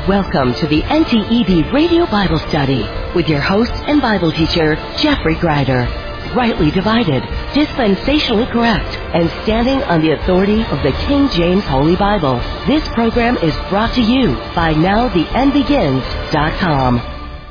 Welcome to the NTEB Radio Bible Study with your host and Bible teacher, Jeffrey Greider. Rightly divided, dispensationally correct, and standing on the authority of the King James Holy Bible. This program is brought to you by NowTheEndBegins.com.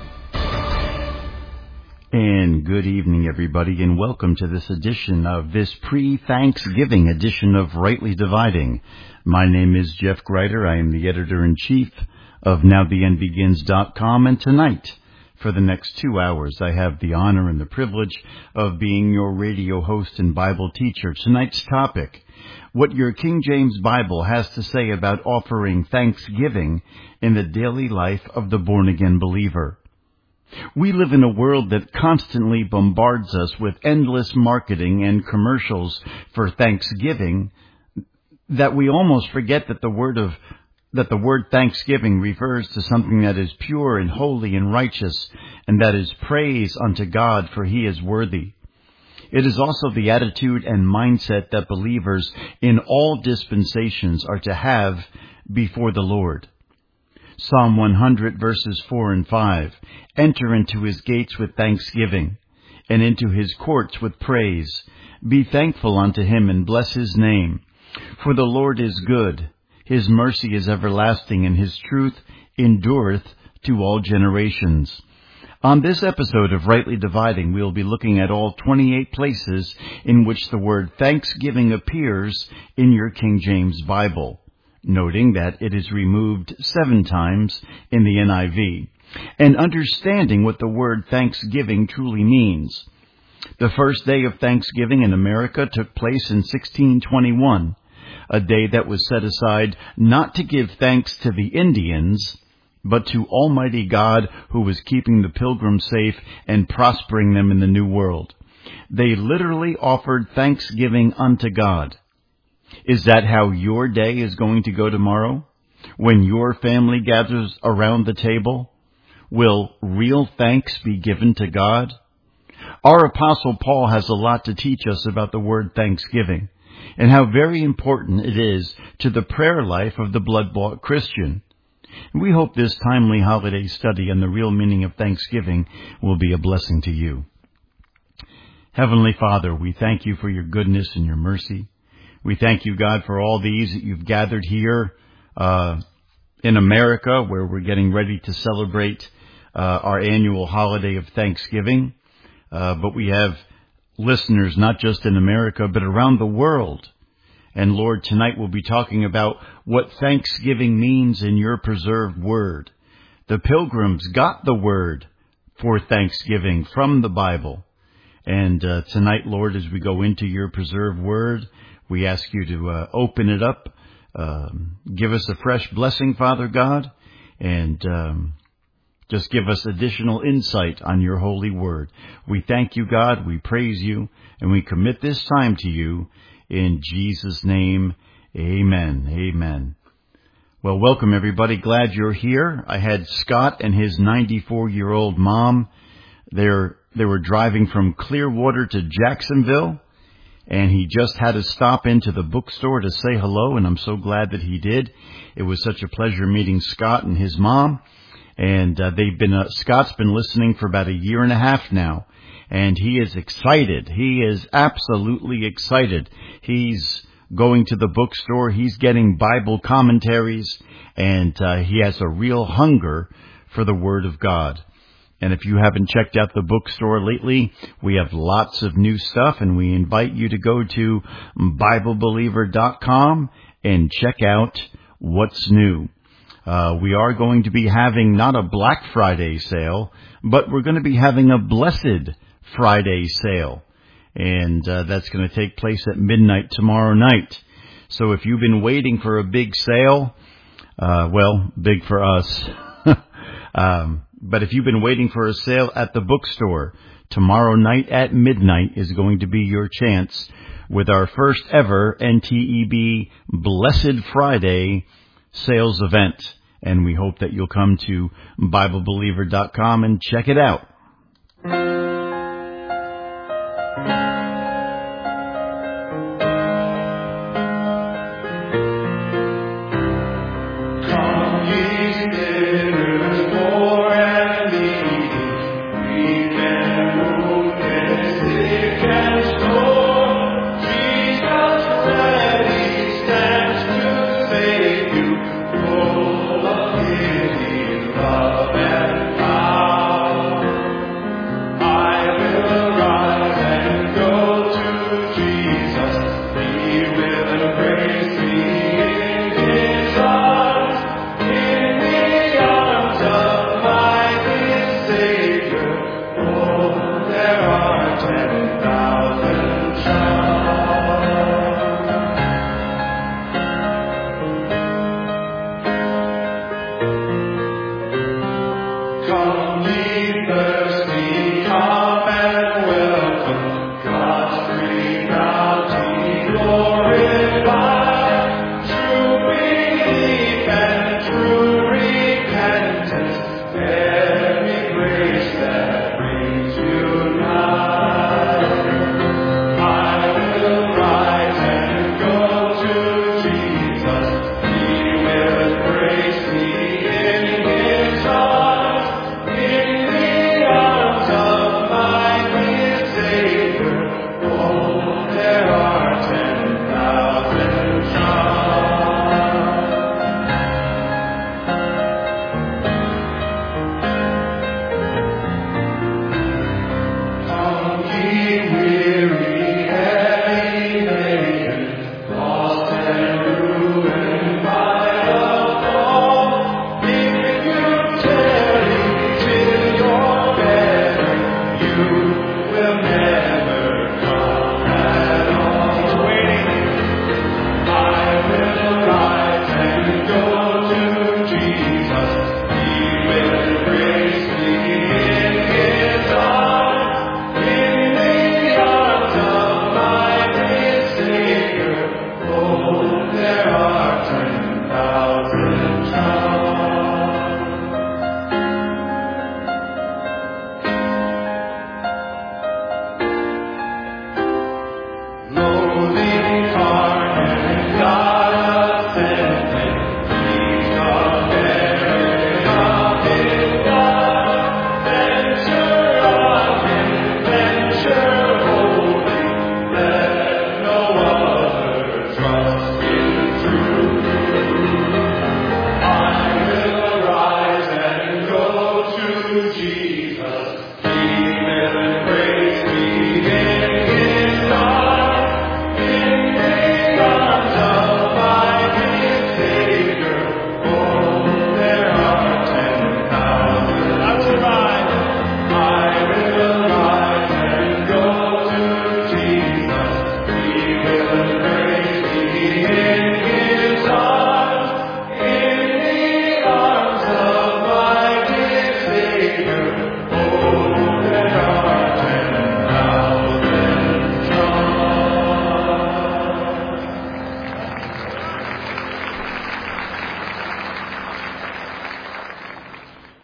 And good evening, everybody, and welcome to this edition of this pre-Thanksgiving edition of Rightly Dividing. My name is Jeff Greider. I am the editor-in-chief of NowTheEndBegins.com, and tonight, for the next 2 hours, I have the honor and the privilege of being your radio host and Bible teacher. Tonight's topic, what your King James Bible has to say about offering thanksgiving in the daily life of the born-again believer. We live in a world that constantly bombards us with endless marketing and commercials for Thanksgiving that we almost forget that the word thanksgiving refers to something that is pure and holy and righteous, and that is praise unto God, for He is worthy. It is also the attitude and mindset that believers in all dispensations are to have before the Lord. Psalm 100 verses 4 and 5, enter into His gates with thanksgiving, and into His courts with praise. Be thankful unto Him, and bless His name. For the Lord is good, His mercy is everlasting, and His truth endureth to all generations. On this episode of Rightly Dividing, we'll be looking at all 28 places in which the word thanksgiving appears in your King James Bible, noting that it is removed 7 times in the NIV, and understanding what the word thanksgiving truly means. The first day of Thanksgiving in America took place in 1621, a day that was set aside not to give thanks to the Indians, but to Almighty God, who was keeping the pilgrims safe and prospering them in the New World. They literally offered thanksgiving unto God. Is that how your day is going to go tomorrow? When your family gathers around the table, will real thanks be given to God? Our Apostle Paul has a lot to teach us about the word thanksgiving, and how very important it is to the prayer life of the blood-bought Christian. We hope this timely holiday study on the real meaning of thanksgiving will be a blessing to you. Heavenly Father, we thank you for your goodness and your mercy. We thank you, God, for all these that you've gathered here in America, where we're getting ready to celebrate our annual holiday of Thanksgiving. But we have listeners not just in America, but around the world. And Lord, tonight we'll be talking about what thanksgiving means in your preserved word. The pilgrims got the word for thanksgiving from the Bible. And tonight, Lord, as we go into your preserved word, we ask you to open it up, give us a fresh blessing, Father God, and just give us additional insight on your holy word. We thank you, God, we praise you, and we commit this time to you. In Jesus' name, amen. Amen. Well, welcome, everybody. Glad you're here. I had Scott and his 94-year-old mom. They were driving from Clearwater to Jacksonville, and he just had to stop into the bookstore to say hello, and I'm so glad that he did. It was such a pleasure meeting Scott and his mom, and Scott's been listening for about 1.5 years now. And he is excited. He is absolutely excited. He's going to the bookstore. He's getting Bible commentaries. And he has a real hunger for the Word of God. And if you haven't checked out the bookstore lately, we have lots of new stuff. And we invite you to go to BibleBeliever.com and check out what's new. We are going to be having not a Black Friday sale, but we're going to be having a Blessed Friday sale, and that's going to take place at midnight tomorrow night. So if you've been waiting for a big sale, big for us, but if you've been waiting for a sale at the bookstore, tomorrow night at midnight is going to be your chance with our first ever NTEB Blessed Friday sales event. And we hope that you'll come to BibleBeliever.com and check it out. Come ye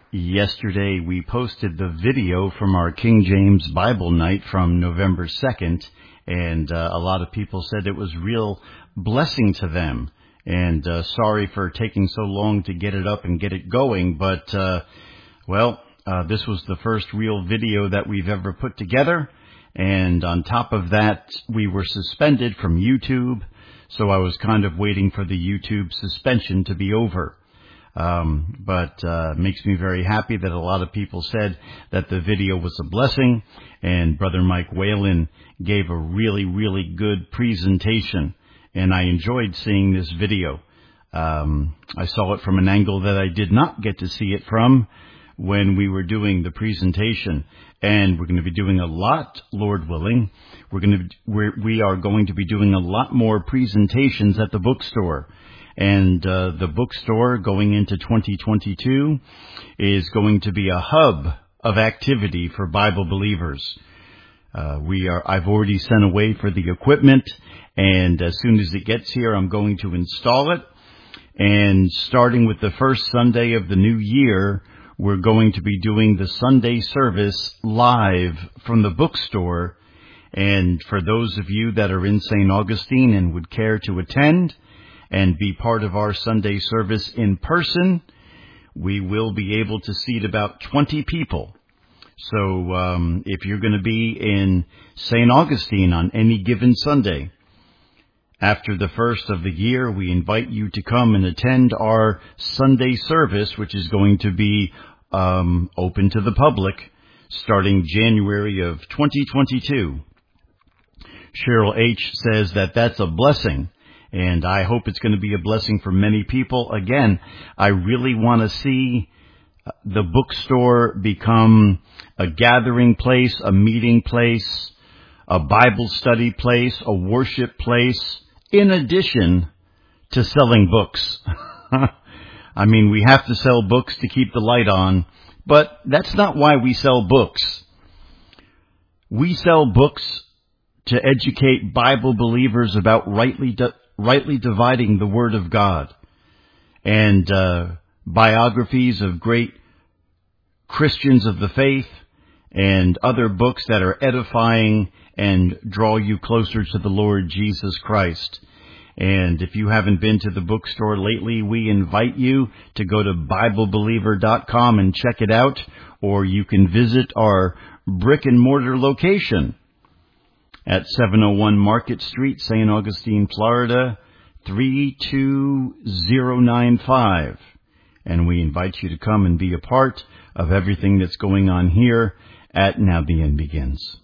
Yesterday we posted the video from our King James Bible night from November 2nd, and a lot of people said it was real blessing to them. And sorry for taking so long to get it up and get it going, but this was the first real video that we've ever put together. And on top of that, we were suspended from YouTube, so I was kind of waiting for the YouTube suspension to be over. But makes me very happy that a lot of people said that the video was a blessing, and Brother Mike Whalen gave a really, really good presentation, and I enjoyed seeing this video. I saw it from an angle that I did not get to see it from when we were doing the presentation, and we're going to be doing a lot, Lord willing. We are going to be doing a lot more presentations at the bookstore. And the bookstore going into 2022 is going to be a hub of activity for Bible believers. I've already sent away for the equipment, and as soon as it gets here, I'm going to install it. And starting with the first Sunday of the new year, we're going to be doing the Sunday service live from the bookstore. And for those of you that are in St. Augustine and would care to attend and be part of our Sunday service in person, we will be able to seat about 20 people. So if you're going to be in St. Augustine on any given Sunday, after the first of the year, we invite you to come and attend our Sunday service, which is going to be open to the public starting January of 2022. Cheryl H. says that that's a blessing, and I hope it's going to be a blessing for many people. Again, I really want to see the bookstore become a gathering place, a meeting place, a Bible study place, a worship place, in addition to selling books. I mean, we have to sell books to keep the light on, but that's not why we sell books. We sell books to educate Bible believers about rightly dividing the Word of God, and biographies of great Christians of the faith, and other books that are edifying and draw you closer to the Lord Jesus Christ. And if you haven't been to the bookstore lately, we invite you to go to BibleBeliever.com and check it out, or you can visit our brick and mortar location at 701 Market Street, St. Augustine, Florida, 32095. And we invite you to come and be a part of everything that's going on here at Now the End Begins.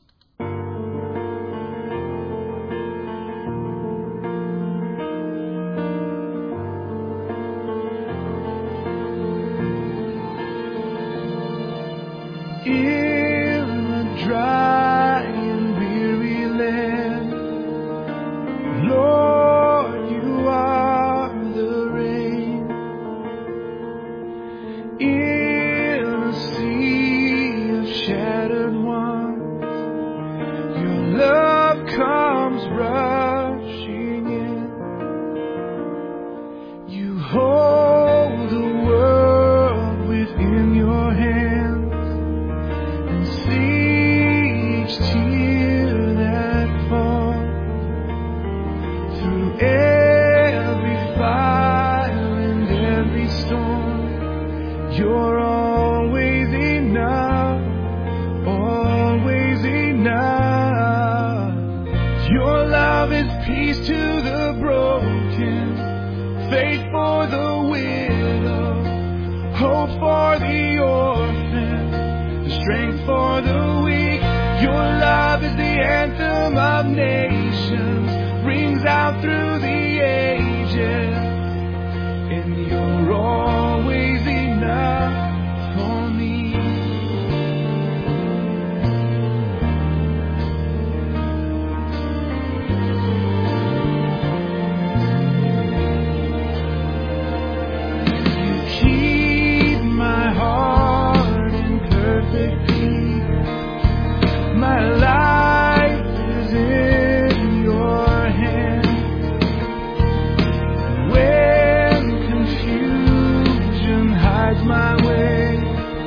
My way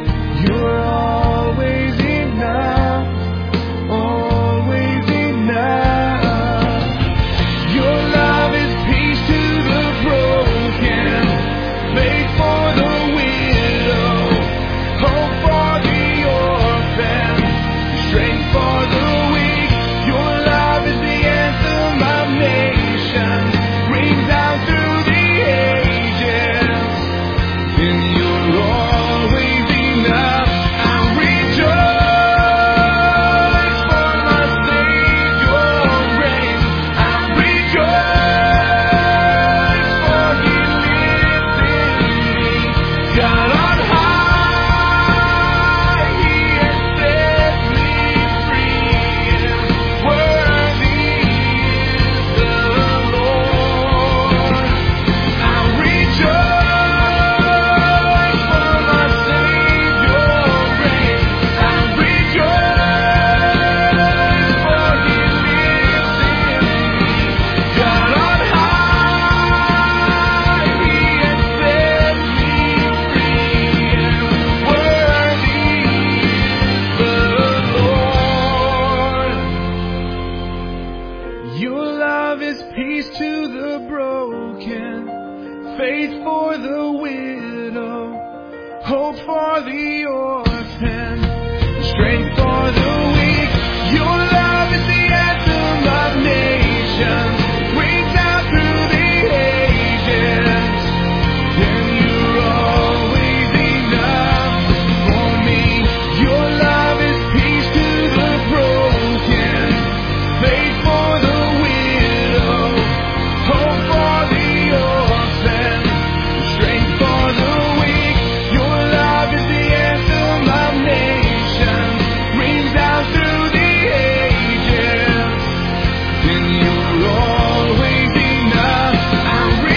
hope for the orphan, strength for the weak. Your love is the anthem of nations, rings out through the ages. And you're always enough for me. Your love is peace to the broken, faith for the widow, hope for the orphan, strength for the weak. Your love is the anthem of nations, rings out through the ages. And you're always enough. I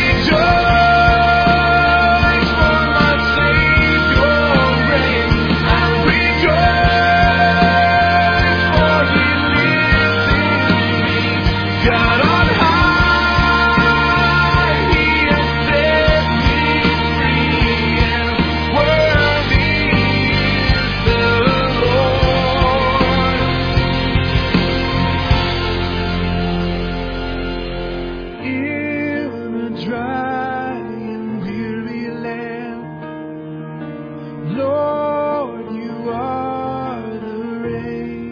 rejoice for my Savior reigns. I rejoice for He lives in me. God on high, He has set me free, and worthy is the Lord. In a dry and weary land, Lord, you are the rain.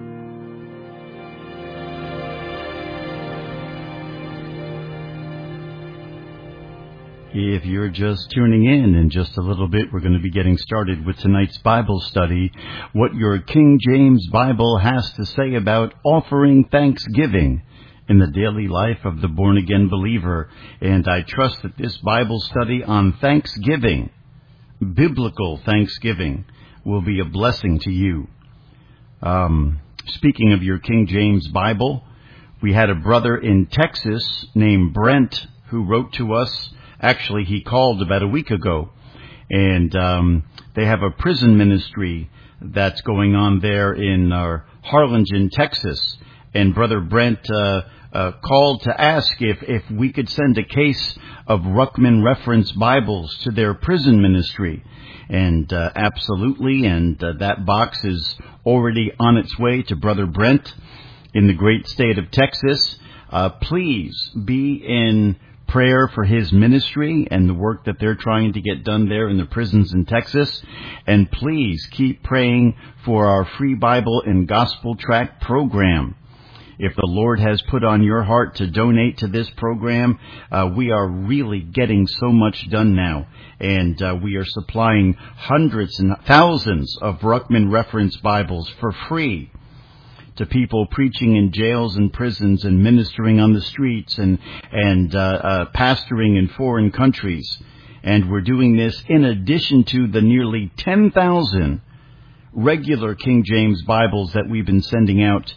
If you're just tuning in just a little bit, we're going to be getting started with tonight's Bible study, what your King James Bible has to say about offering thanksgiving in the daily life of the born-again believer. And I trust that this Bible study on Thanksgiving, biblical Thanksgiving, will be a blessing to you. Speaking of your King James Bible, we had a brother in Texas named Brent who wrote to us. Actually, he called about a week ago, and they have a prison ministry that's going on there in Harlingen, Texas. And Brother Brent called to ask if we could send a case of Ruckman Reference Bibles to their prison ministry. And absolutely, and that box is already on its way to Brother Brent in the great state of Texas. Please be in prayer for his ministry and the work that they're trying to get done there in the prisons in Texas. And please keep praying for our free Bible and gospel tract program. If the Lord has put on your heart to donate to this program, we are really getting so much done now. And we are supplying hundreds and thousands of Ruckman Reference Bibles for free to people preaching in jails and prisons and ministering on the streets and pastoring in foreign countries. And we're doing this in addition to the nearly 10,000 regular King James Bibles that we've been sending out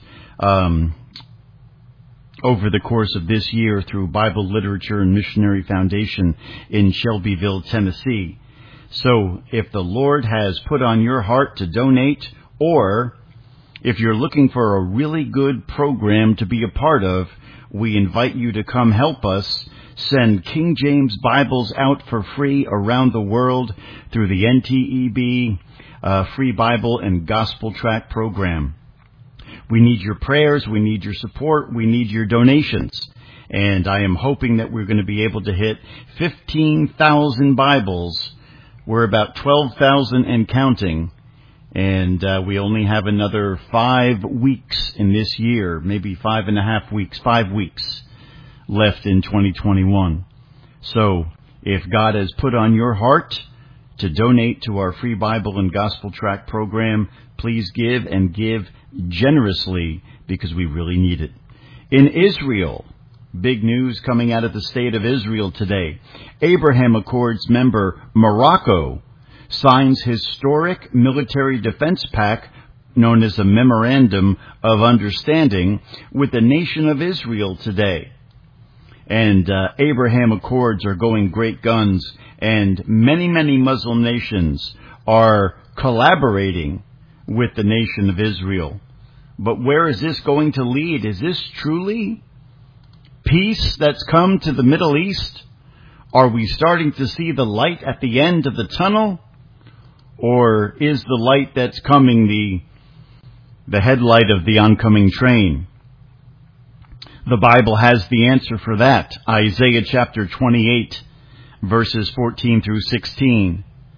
over the course of this year through Bible Literature and Missionary Foundation in Shelbyville, Tennessee. So if the Lord has put on your heart to donate, or if you're looking for a really good program to be a part of, we invite you to come help us send King James Bibles out for free around the world through the NTEB Free Bible and Gospel Tract program. We need your prayers, we need your support, we need your donations. And I am hoping that we're going to be able to hit 15,000 Bibles. We're about 12,000 and counting. And we only have another 5 weeks in this year, maybe 5.5 weeks, 5 weeks left in 2021. So if God has put on your heart to donate to our free Bible and Gospel Tract program, please give, and give generously, because we really need it. In Israel, big news coming out of the state of Israel today. Abraham Accords member Morocco signs historic military defense pact known as a Memorandum of Understanding with the nation of Israel today. And Abraham Accords are going great guns, and many, many Muslim nations are collaborating with the nation of Israel. But where is this going to lead? Is this truly peace that's come to the Middle East? Are we starting to see the light at the end of the tunnel? Or is the light that's coming the headlight of the oncoming train? The Bible has the answer for that. Isaiah chapter 28, verses 14 through 16.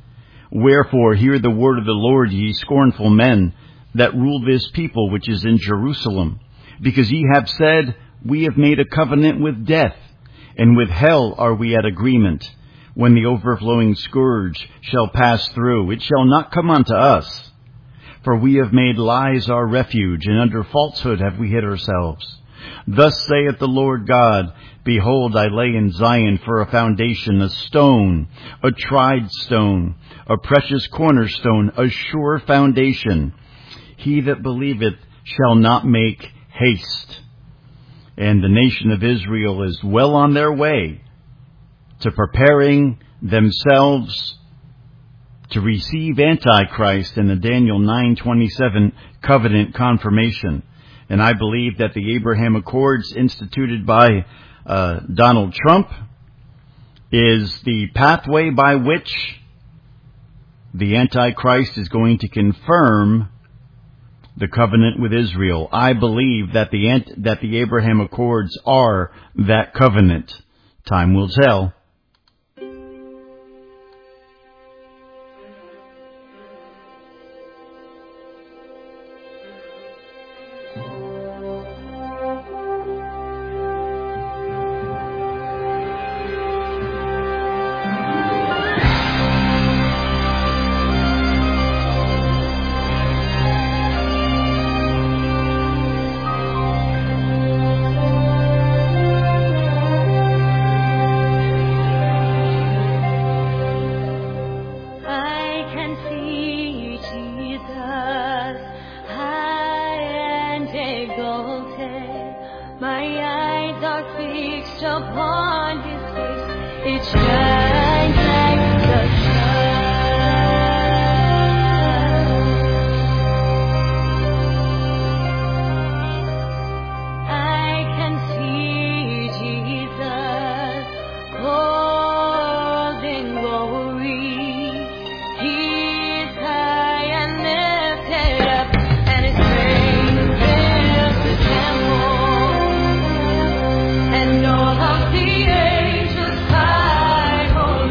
Wherefore hear the word of the Lord, ye scornful men, that rule this people which is in Jerusalem. Because ye have said, we have made a covenant with death, and with hell are we at agreement. When the overflowing scourge shall pass through, it shall not come unto us. For we have made lies our refuge, and under falsehood have we hid ourselves. Thus saith the Lord God, behold, I lay in Zion for a foundation, a stone, a tried stone, a precious cornerstone, a sure foundation. He that believeth shall not make haste. And the nation of Israel is well on their way to preparing themselves to receive Antichrist in the Daniel 9:27 covenant confirmation. And I believe that the Abraham Accords instituted by Donald Trump is the pathway by which the Antichrist is going to confirm the covenant with Israel. I believe that the Abraham Accords are that covenant. Time will tell. And all of the angels cry, holy.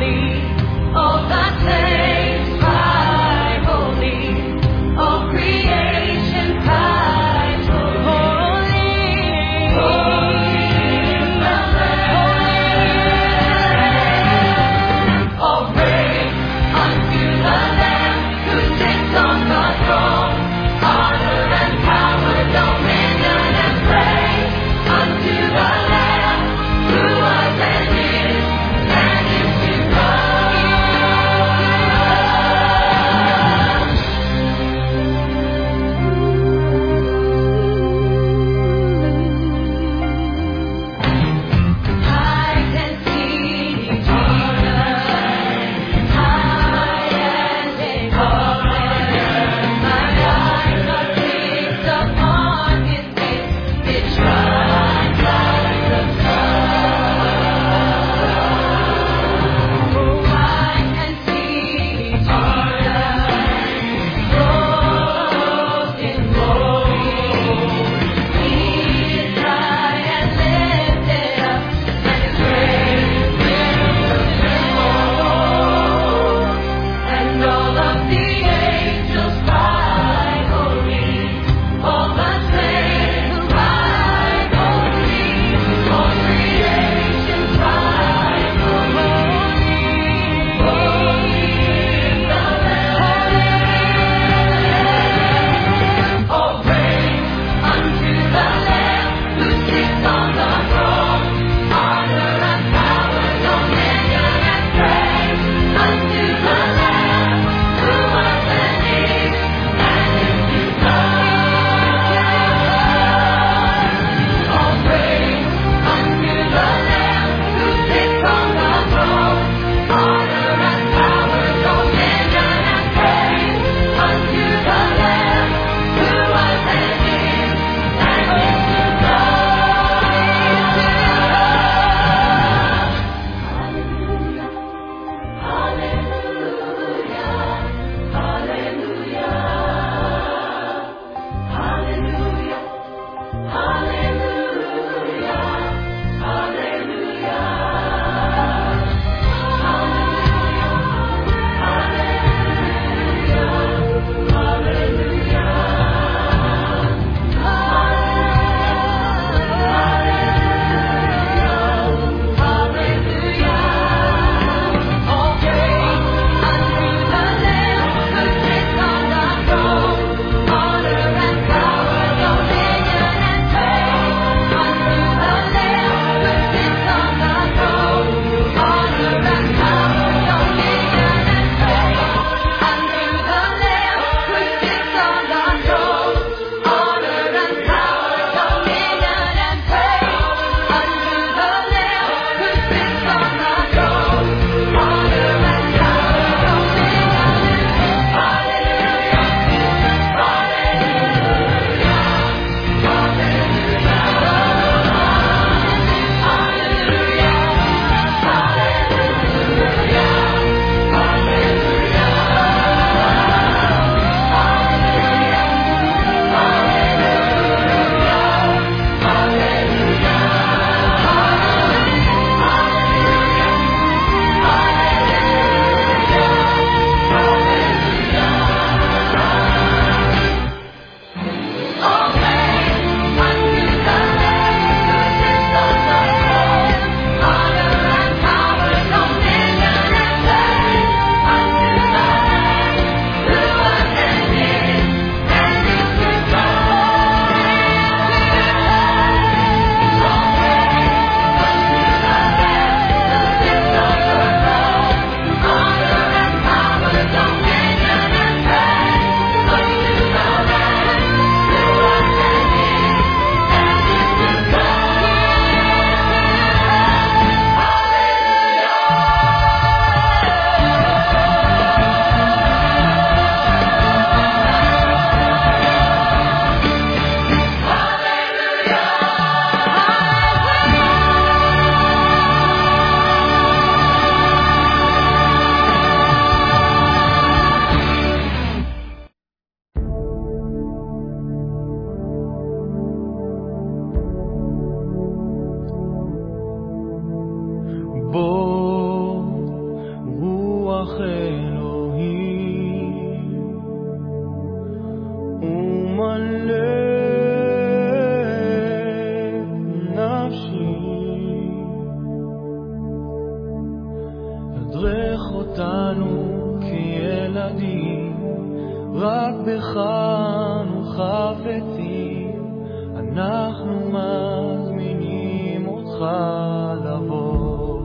מיוחדים, רק בך אנו חפצים, אנחנו מזמינים אותך לבוא.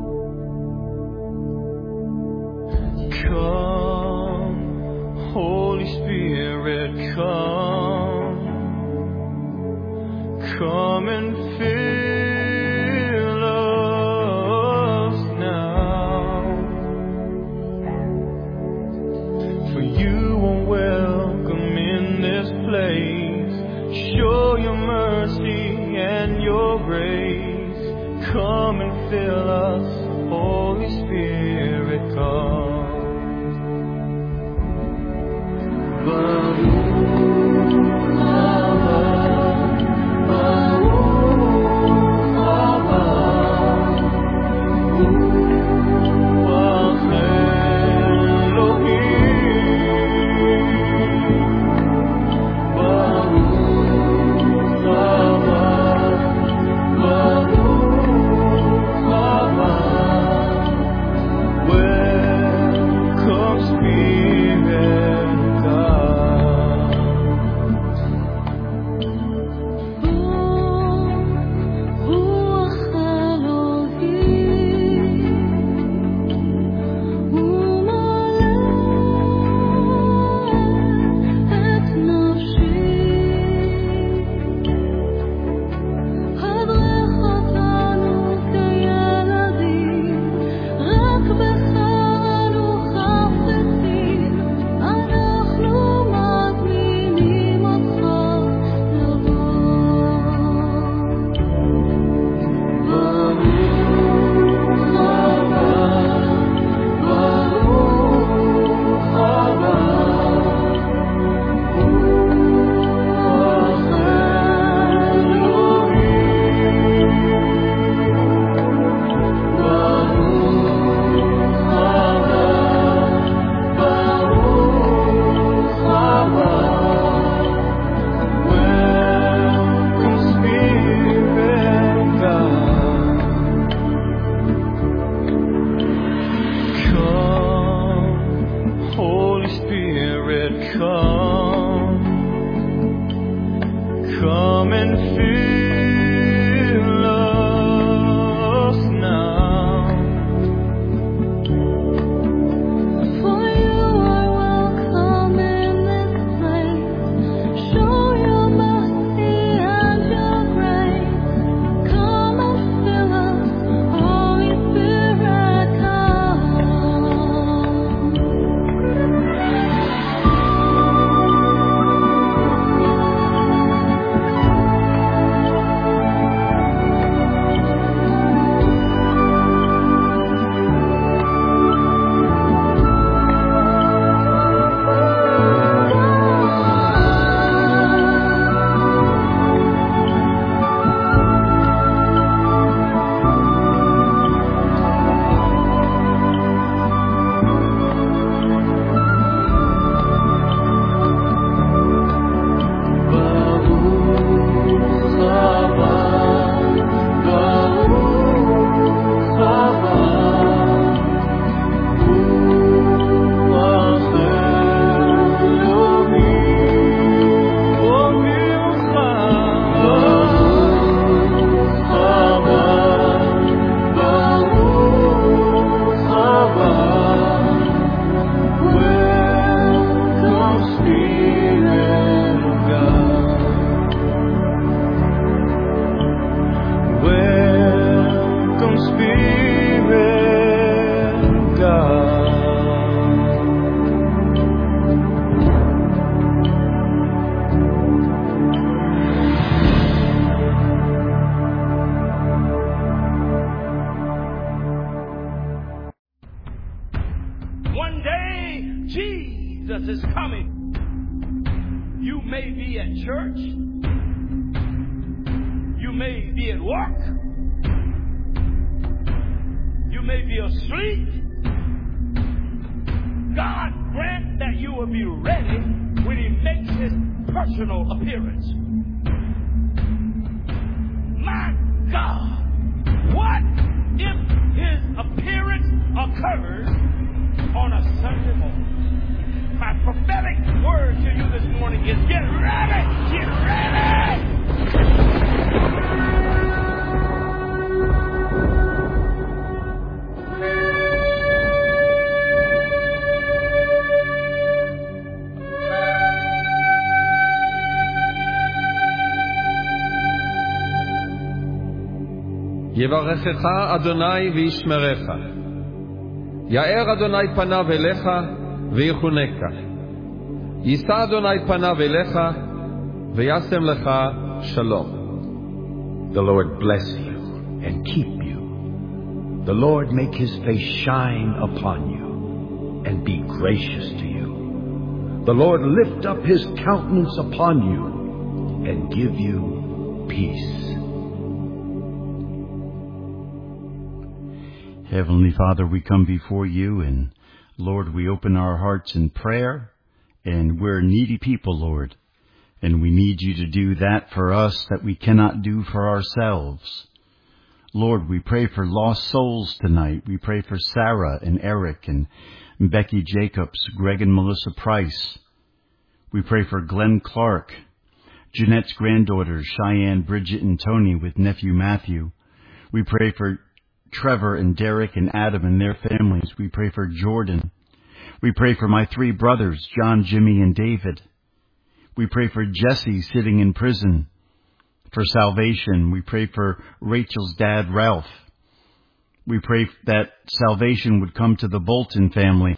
Come, Holy Spirit, come and fill us now. For you are welcome in this place. Show your mercy and your grace. Come and fill us, Holy Spirit, come. Occurs on a Sunday morning. יברכך אדוני וישמרך. יאר אדוני פניו אליך ויחונקה. יישא אדוני פניו אליך וישם לך שלום. The Lord bless you and keep you. The Lord make his face shine upon you and be gracious to you. The Lord lift up his countenance upon you and give you peace. Heavenly Father, we come before you, and Lord, we open our hearts in prayer, and we're needy people, Lord, and we need you to do that for us that we cannot do for ourselves. Lord, we pray for lost souls tonight. We pray for Sarah and Eric and Becky Jacobs, Greg and Melissa Price. We pray for Glenn Clark, Jeanette's granddaughters, Cheyenne, Bridget, and Tony with nephew Matthew. We pray for Trevor and Derek and Adam and their families. We pray for Jordan. We pray for my three brothers, John, Jimmy, and David. We pray for Jesse sitting in prison for salvation. We pray for Rachel's dad, Ralph. We pray that salvation would come to the Bolton family.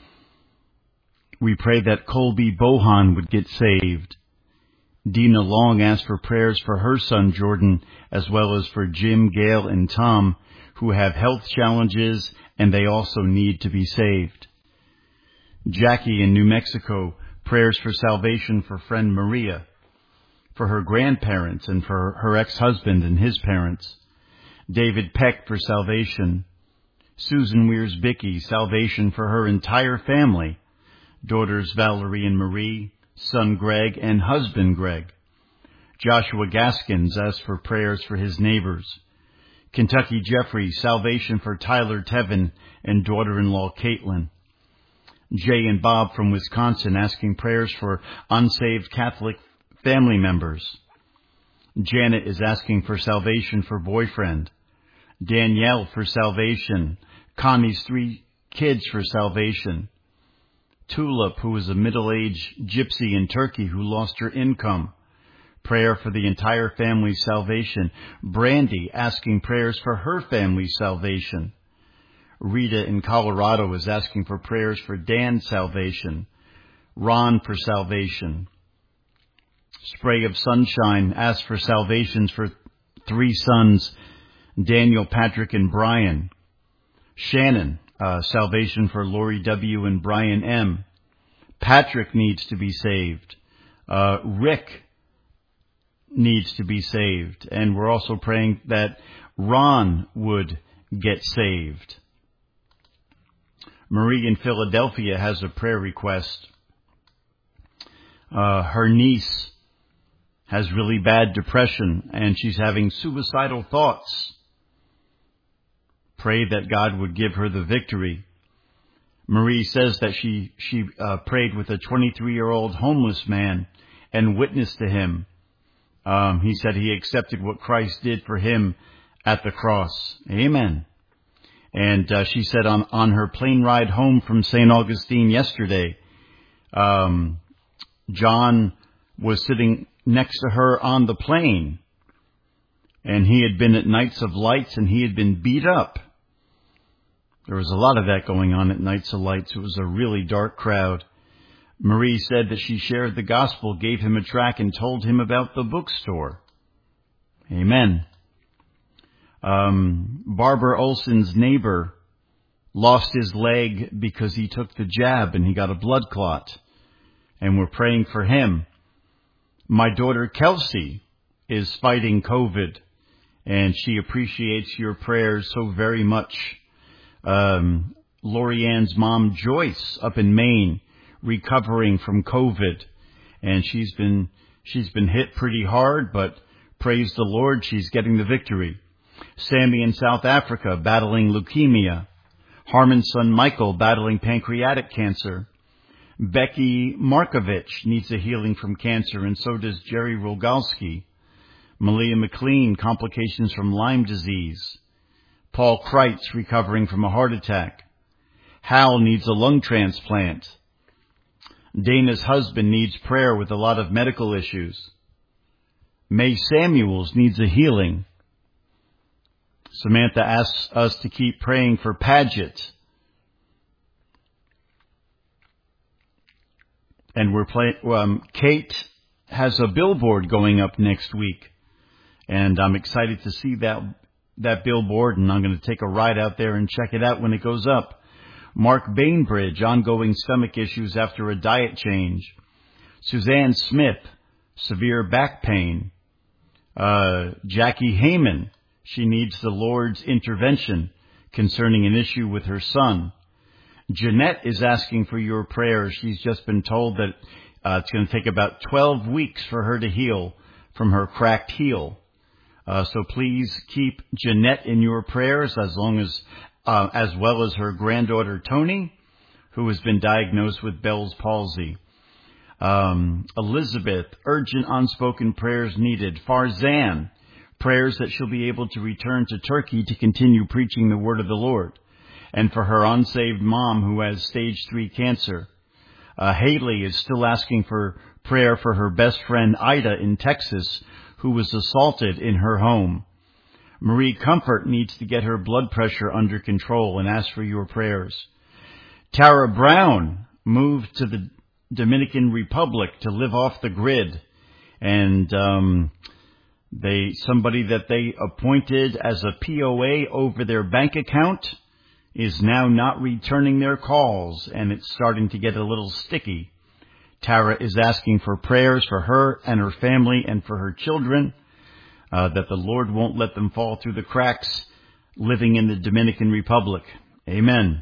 We pray that Colby Bohan would get saved. Dina Long asked for prayers for her son, Jordan, as well as for Jim, Gail, and Tom, who have health challenges, and they also need to be saved. Jackie in New Mexico, prayers for salvation for friend Maria, for her grandparents, and for her ex-husband and his parents. David Peck for salvation. Susan Weirs-Bickey, salvation for her entire family. Daughters Valerie and Marie, son Greg, and husband Greg. Joshua Gaskins asked for prayers for his neighbors. Kentucky Jeffrey, salvation for Tyler Tevin and daughter-in-law Caitlin. Jay and Bob from Wisconsin asking prayers for unsaved Catholic family members. Janet is asking for salvation for boyfriend. Danielle for salvation. Connie's 3 kids for salvation. Tulip, who is a middle-aged gypsy in Turkey who lost her income. Prayer for the entire family's salvation. Brandy asking prayers for her family's salvation. Rita in Colorado is asking for prayers for Dan's salvation. Ron for salvation. Spray of Sunshine asks for salvations for 3 sons, Daniel, Patrick, and Brian. Shannon, salvation for Lori W. and Brian M. Patrick needs to be saved. Rick needs to be saved. And we're also praying that Ron would get saved. Marie in Philadelphia has a prayer request. Her niece has really bad depression, and she's having suicidal thoughts. Pray that God would give her the victory. Marie says that she prayed with a 23-year-old homeless man and witnessed to him. He said he accepted what Christ did for him at the cross. Amen. And she said on her plane ride home from St. Augustine yesterday, John was sitting next to her on the plane, and he had been at Nights of Lights, and he had been beat up. There was a lot of that going on at Nights of Lights. It was a really dark crowd. Marie said that she shared the gospel, gave him a tract, and told him about the bookstore. Amen. Barbara Olson's neighbor lost his leg because he took the jab and he got a blood clot. And we're praying for him. My daughter Kelsey is fighting COVID, and she appreciates your prayers so very much. Lori Ann's mom Joyce up in Maine, recovering from COVID, and she's been hit pretty hard, but praise the Lord, she's getting the victory. Sammy in South Africa battling leukemia. Harmon's son Michael battling pancreatic cancer. Becky Markovich needs a healing from cancer, and so does Jerry Rogalski. Malia McLean, complications from Lyme disease. Paul Kreitz, recovering from a heart attack. Hal needs a lung transplant. Dana's husband needs prayer with a lot of medical issues. May Samuels needs a healing. Samantha asks us to keep praying for Paget. And Kate has a billboard going up next week. And I'm excited to see that billboard, and I'm going to take a ride out there and check it out when it goes up. Mark Bainbridge, ongoing stomach issues after a diet change. Suzanne Smith, severe back pain. Jackie Heyman, she needs the Lord's intervention concerning an issue with her son. Jeanette is asking for your prayers. She's just been told that it's going to take about 12 weeks for her to heal from her cracked heel. So please keep Jeanette in your prayers as well as her granddaughter Tony, who has been diagnosed with Bell's palsy. Elizabeth, urgent unspoken prayers needed. Farzan, prayers that she'll be able to return to Turkey to continue preaching the word of the Lord. And for her unsaved mom who has stage 3 cancer. Haley is still asking for prayer for her best friend Ida in Texas, who was assaulted in her home. Marie Comfort needs to get her blood pressure under control and ask for your prayers. Tara Brown moved to the Dominican Republic to live off the grid. And somebody that they appointed as a POA over their bank account is now not returning their calls, and it's starting to get a little sticky. Tara is asking for prayers for her and her family and for her children, that the Lord won't let them fall through the cracks living in the Dominican Republic. Amen.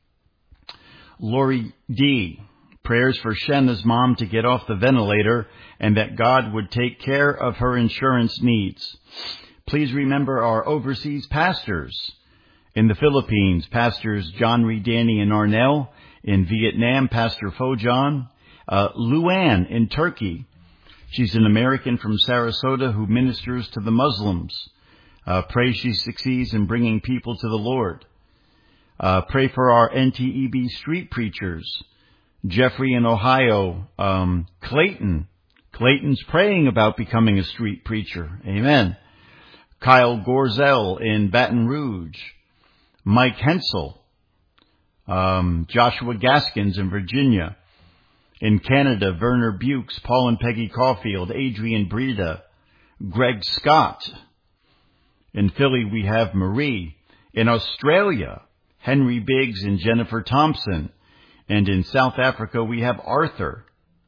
Lori D., prayers for Shanna's mom to get off the ventilator and that God would take care of her insurance needs. Please remember our overseas pastors. In the Philippines, Pastors John Redani and Arnell. In Vietnam, Pastor Fojan. Luann in Turkey. She's an American from Sarasota who ministers to the Muslims. Pray she succeeds in bringing people to the Lord. Pray for our NTEB street preachers. Jeffrey in Ohio. Clayton. Clayton's praying about becoming a street preacher. Amen. Kyle Gorzel in Baton Rouge. Mike Hensel. Joshua Gaskins in Virginia. In Canada, Werner Bukes, Paul and Peggy Caulfield, Adrian Breda, Greg Scott. In Philly, we have Marie. In Australia, Henry Biggs and Jennifer Thompson. And in South Africa, we have Arthur.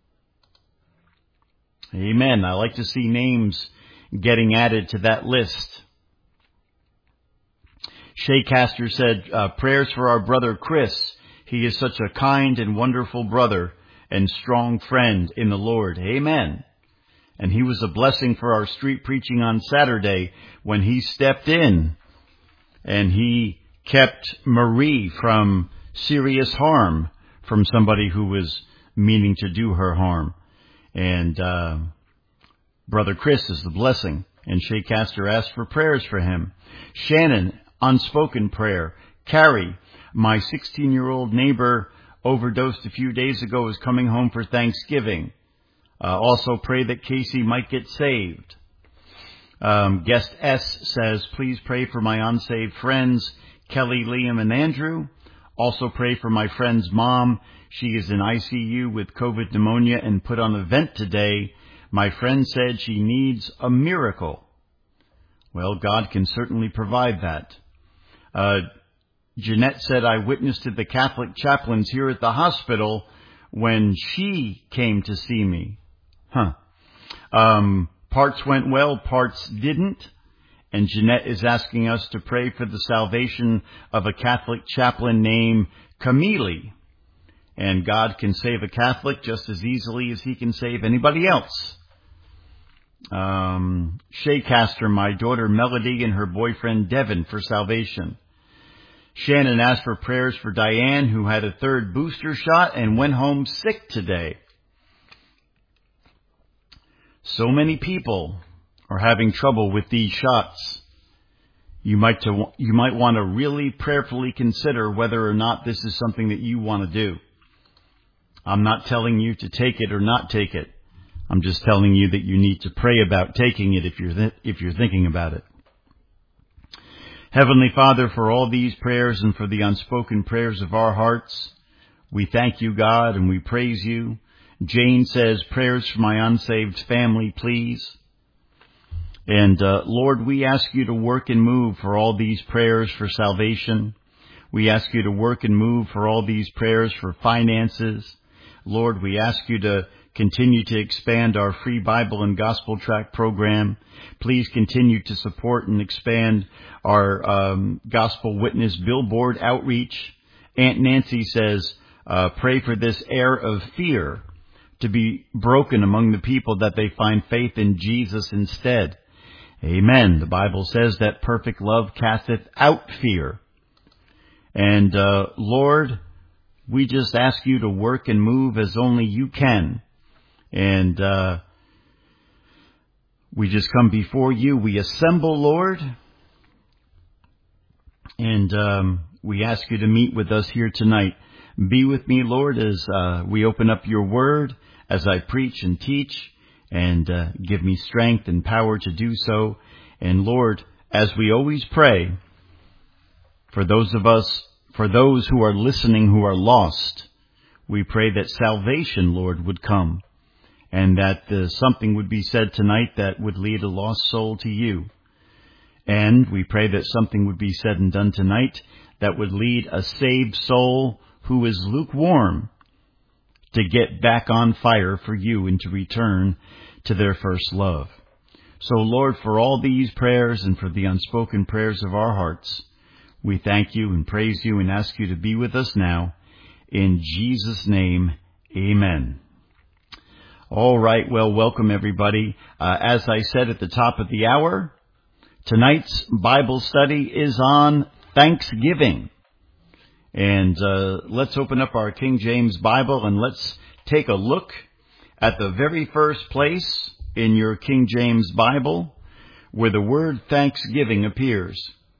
Amen. I like to see names getting added to that list. Shay Castor said, prayers for our brother Chris. He is such a kind and wonderful brother and strong friend in the Lord. Amen. And he was a blessing for our street preaching on Saturday when he stepped in and he kept Marie from serious harm from somebody who was meaning to do her harm. And Brother Chris is the blessing. And Shay Castor asked for prayers for him. Shannon, unspoken prayer. Carrie, my 16-year-old neighbor overdosed a few days ago, is coming home for Thanksgiving. Also pray that Casey might get saved. Guest S says, please pray for my unsaved friends, Kelly, Liam, and Andrew. Also pray for my friend's mom. She is in ICU with COVID pneumonia and put on a vent today. My friend said she needs a miracle. Well, God can certainly provide that. Jeanette said, I witnessed to the Catholic chaplains here at the hospital when she came to see me. Parts went well, parts didn't. And Jeanette is asking us to pray for the salvation of a Catholic chaplain named Camille. And God can save a Catholic just as easily as he can save anybody else. Shay Castor, my daughter Melody and her boyfriend Devin for salvation. Shannon asked for prayers for Diane, who had a third booster shot and went home sick today. So many people are having trouble with these shots. You might want to really prayerfully consider whether or not this is something that you want to do. I'm not telling you to take it or not take it. I'm just telling you that you need to pray about taking it if you're thinking about it. Heavenly Father, for all these prayers and for the unspoken prayers of our hearts, we thank you, God, and we praise you. Jane says, prayers for my unsaved family, please. And Lord, we ask you to work and move for all these prayers for salvation. We ask you to work and move for all these prayers for finances. Lord, we ask you to continue to expand our free Bible and gospel tract program. Please continue to support and expand our gospel witness billboard outreach. Aunt Nancy says, pray for this air of fear to be broken among the people, that they find faith in Jesus instead. Amen. The Bible says that perfect love casteth out fear. And Lord, we just ask you to work and move as only you can. And we just come before you. We assemble, Lord. And we ask you to meet with us here tonight. Be with me, Lord, as we open up your word, as I preach and teach, and give me strength and power to do so. And Lord, as we always pray, for those who are listening who are lost, we pray that salvation, Lord, would come, and that something would be said tonight that would lead a lost soul to you. And we pray that something would be said and done tonight that would lead a saved soul who is lukewarm to get back on fire for you and to return to their first love. So, Lord, for all these prayers and for the unspoken prayers of our hearts, we thank you and praise you and ask you to be with us now. In Jesus' name, amen. All right, well, welcome everybody. As I said at the top of the hour, tonight's Bible study is on Thanksgiving. And let's open up our King James Bible and let's take a look at the very first place in your King James Bible where the word Thanksgiving appears.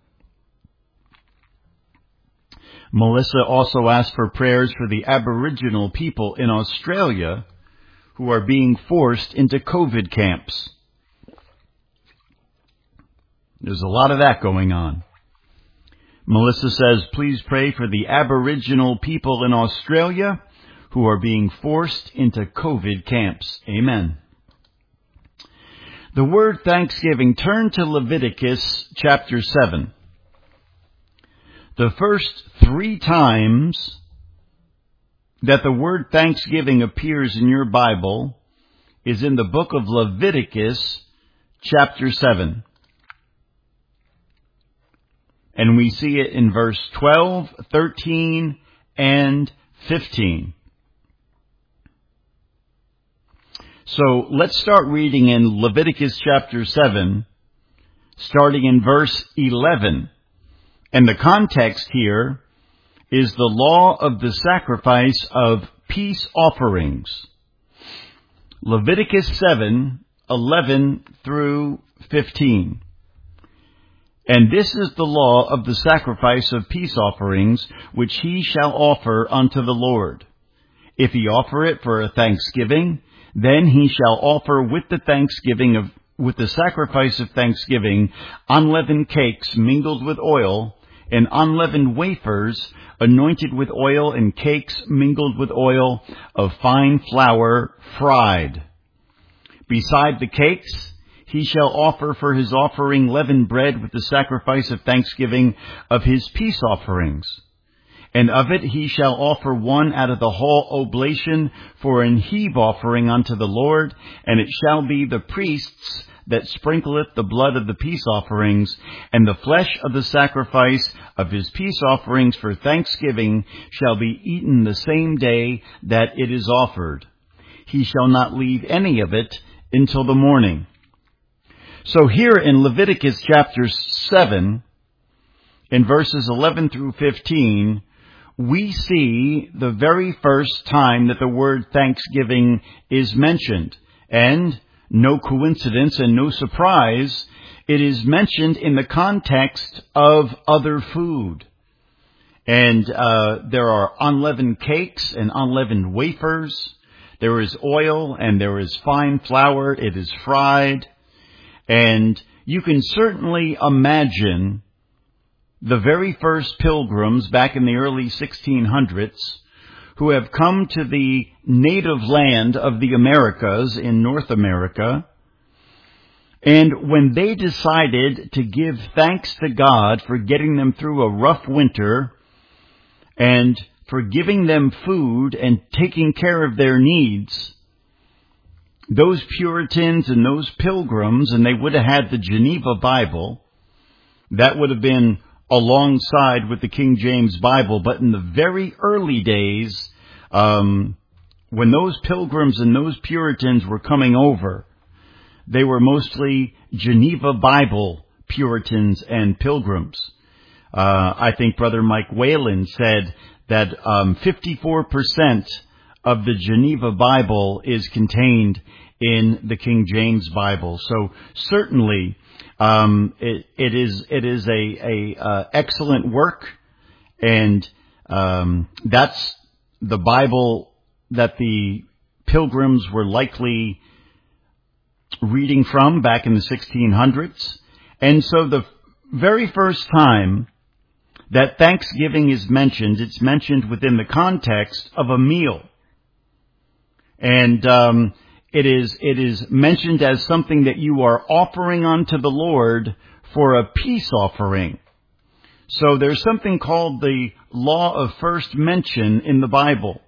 Melissa also asked for prayers for the Aboriginal people in Australia who are being forced into COVID camps. There's a lot of that going on. Melissa says, please pray for the Aboriginal people in Australia who are being forced into COVID camps. Amen. The word Thanksgiving, turn to Leviticus chapter 7. The first 3 times that the word Thanksgiving appears in your Bible is in the book of Leviticus chapter 7. And we see it in verse 12, 13, and 15. So let's start reading in Leviticus chapter 7, starting in verse 11. And the context here is the law of the sacrifice of peace offerings. Leviticus 7, 11 through 15. And this is the law of the sacrifice of peace offerings, which he shall offer unto the Lord. If he offer it for a thanksgiving, then he shall offer with the sacrifice of thanksgiving unleavened cakes mingled with oil, and unleavened wafers anointed with oil, and cakes mingled with oil of fine flour fried. Beside the cakes, he shall offer for his offering leavened bread with the sacrifice of thanksgiving of his peace offerings. And of it he shall offer one out of the whole oblation for an heave offering unto the Lord, and it shall be the priest's that sprinkleth the blood of the peace offerings, and the flesh of the sacrifice of his peace offerings for thanksgiving shall be eaten the same day that it is offered. He shall not leave any of it until the morning. So here in Leviticus chapter 7, in verses 11 through 15, we see the very first time that the word thanksgiving is mentioned. And no coincidence and no surprise, it is mentioned in the context of other food. And there are unleavened cakes and unleavened wafers. There is oil and there is fine flour. It is fried. And you can certainly imagine the very first pilgrims back in the early 1600s who have come to the native land of the Americas in North America. And when they decided to give thanks to God for getting them through a rough winter and for giving them food and taking care of their needs, those Puritans and those pilgrims, and they would have had the Geneva Bible, that would have been alongside with the King James Bible. But in the very early days, when those pilgrims and those Puritans were coming over, they were mostly Geneva Bible Puritans and pilgrims. I think Brother Mike Whalen said that 54% of the Geneva Bible is contained in the King James Bible. So certainly it is a excellent work, and that's the Bible that the pilgrims were likely reading from back in the 1600s. And so the very first time that Thanksgiving is mentioned, it's mentioned within the context of a meal. And it is mentioned as something that you are offering unto the Lord for a peace offering. So there's something called the law of first mention in the Bible.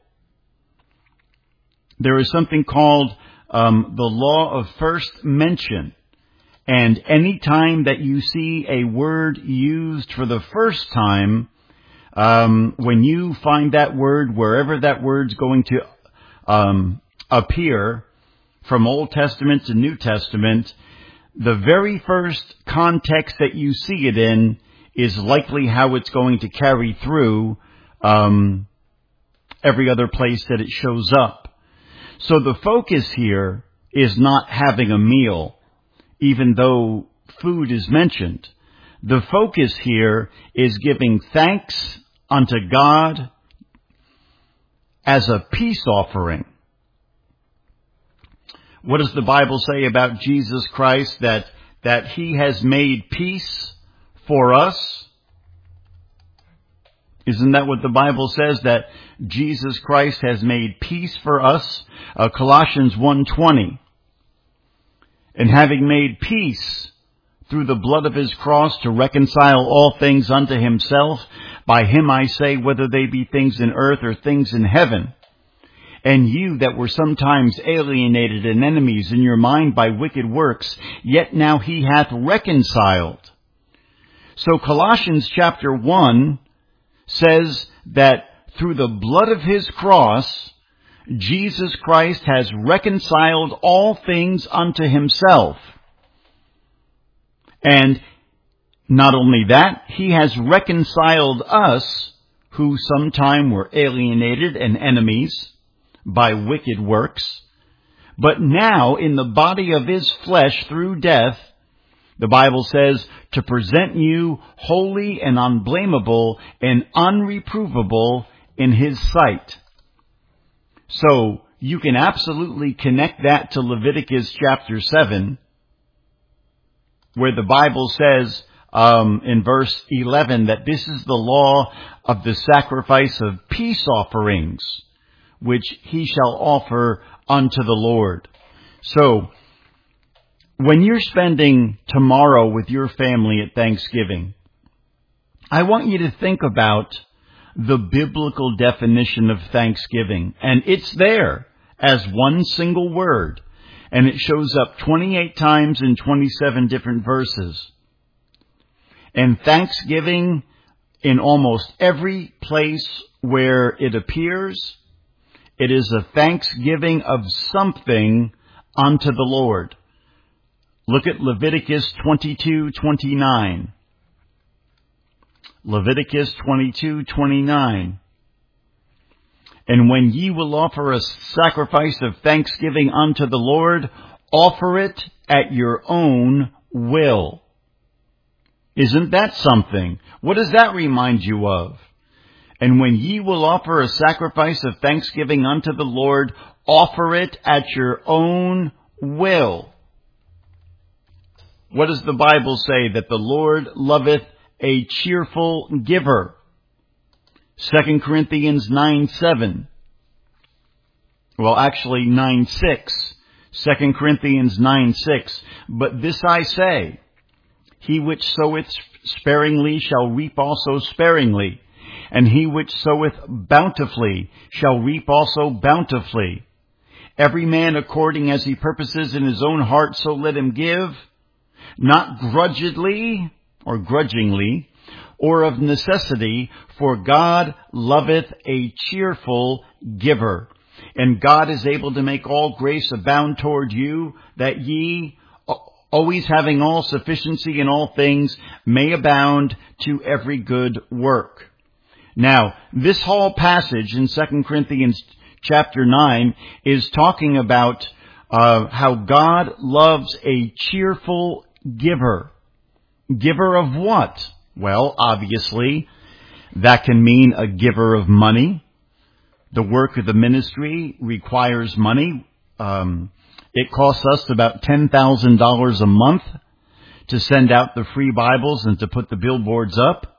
There is something called the law of first mention. And any time that you see a word used for the first time, when you find that word, wherever that word's going to appear, from Old Testament to New Testament, the very first context that you see it in is likely how it's going to carry through every other place that it shows up. So the focus here is not having a meal, even though food is mentioned. The focus here is giving thanks unto God as a peace offering. What does the Bible say about Jesus Christ? That He has made peace for us? Isn't that what the Bible says? That Jesus Christ has made peace for us? Colossians 1:20. And having made peace through the blood of His cross to reconcile all things unto Himself, by Him I say, whether they be things in earth or things in heaven. And you that were sometimes alienated and enemies in your mind by wicked works, yet now He hath reconciled. So Colossians chapter 1 says that through the blood of His cross, Jesus Christ has reconciled all things unto Himself. And not only that, He has reconciled us, who sometime were alienated and enemies by wicked works, but now in the body of His flesh through death, the Bible says, to present you holy and unblameable and unreprovable in His sight. So you can absolutely connect that to Leviticus chapter 7, where the Bible says in verse 11 that this is the law of the sacrifice of peace offerings, which He shall offer unto the Lord. So, when you're spending tomorrow with your family at Thanksgiving, I want you to think about the biblical definition of Thanksgiving. And it's there as one single word. And it shows up 28 times in 27 different verses. And Thanksgiving, in almost every place where it appears, it is a thanksgiving of something unto the Lord. Look at Leviticus 22:29. Leviticus 22:29. And when ye will offer a sacrifice of thanksgiving unto the Lord, offer it at your own will. Isn't that something? What does that remind you of? And when ye will offer a sacrifice of thanksgiving unto the Lord, offer it at your own will. What does the Bible say? That the Lord loveth a cheerful giver. 2 Corinthians 9:7. Well, actually 9:6. 2 Corinthians 9:6. But this I say, he which soweth sparingly shall reap also sparingly, and he which soweth bountifully shall reap also bountifully. Every man according as he purposes in his own heart, so let him give, not grudgingly or grudgingly, or of necessity, for God loveth a cheerful giver. And God is able to make all grace abound toward you, that ye, always having all sufficiency in all things, may abound to every good work. Now, this whole passage in 2 Corinthians chapter 9 is talking about how God loves a cheerful giver. Giver of what? Well, obviously, that can mean a giver of money. The work of the ministry requires money. It costs us about $10,000 a month to send out the free Bibles and to put the billboards up.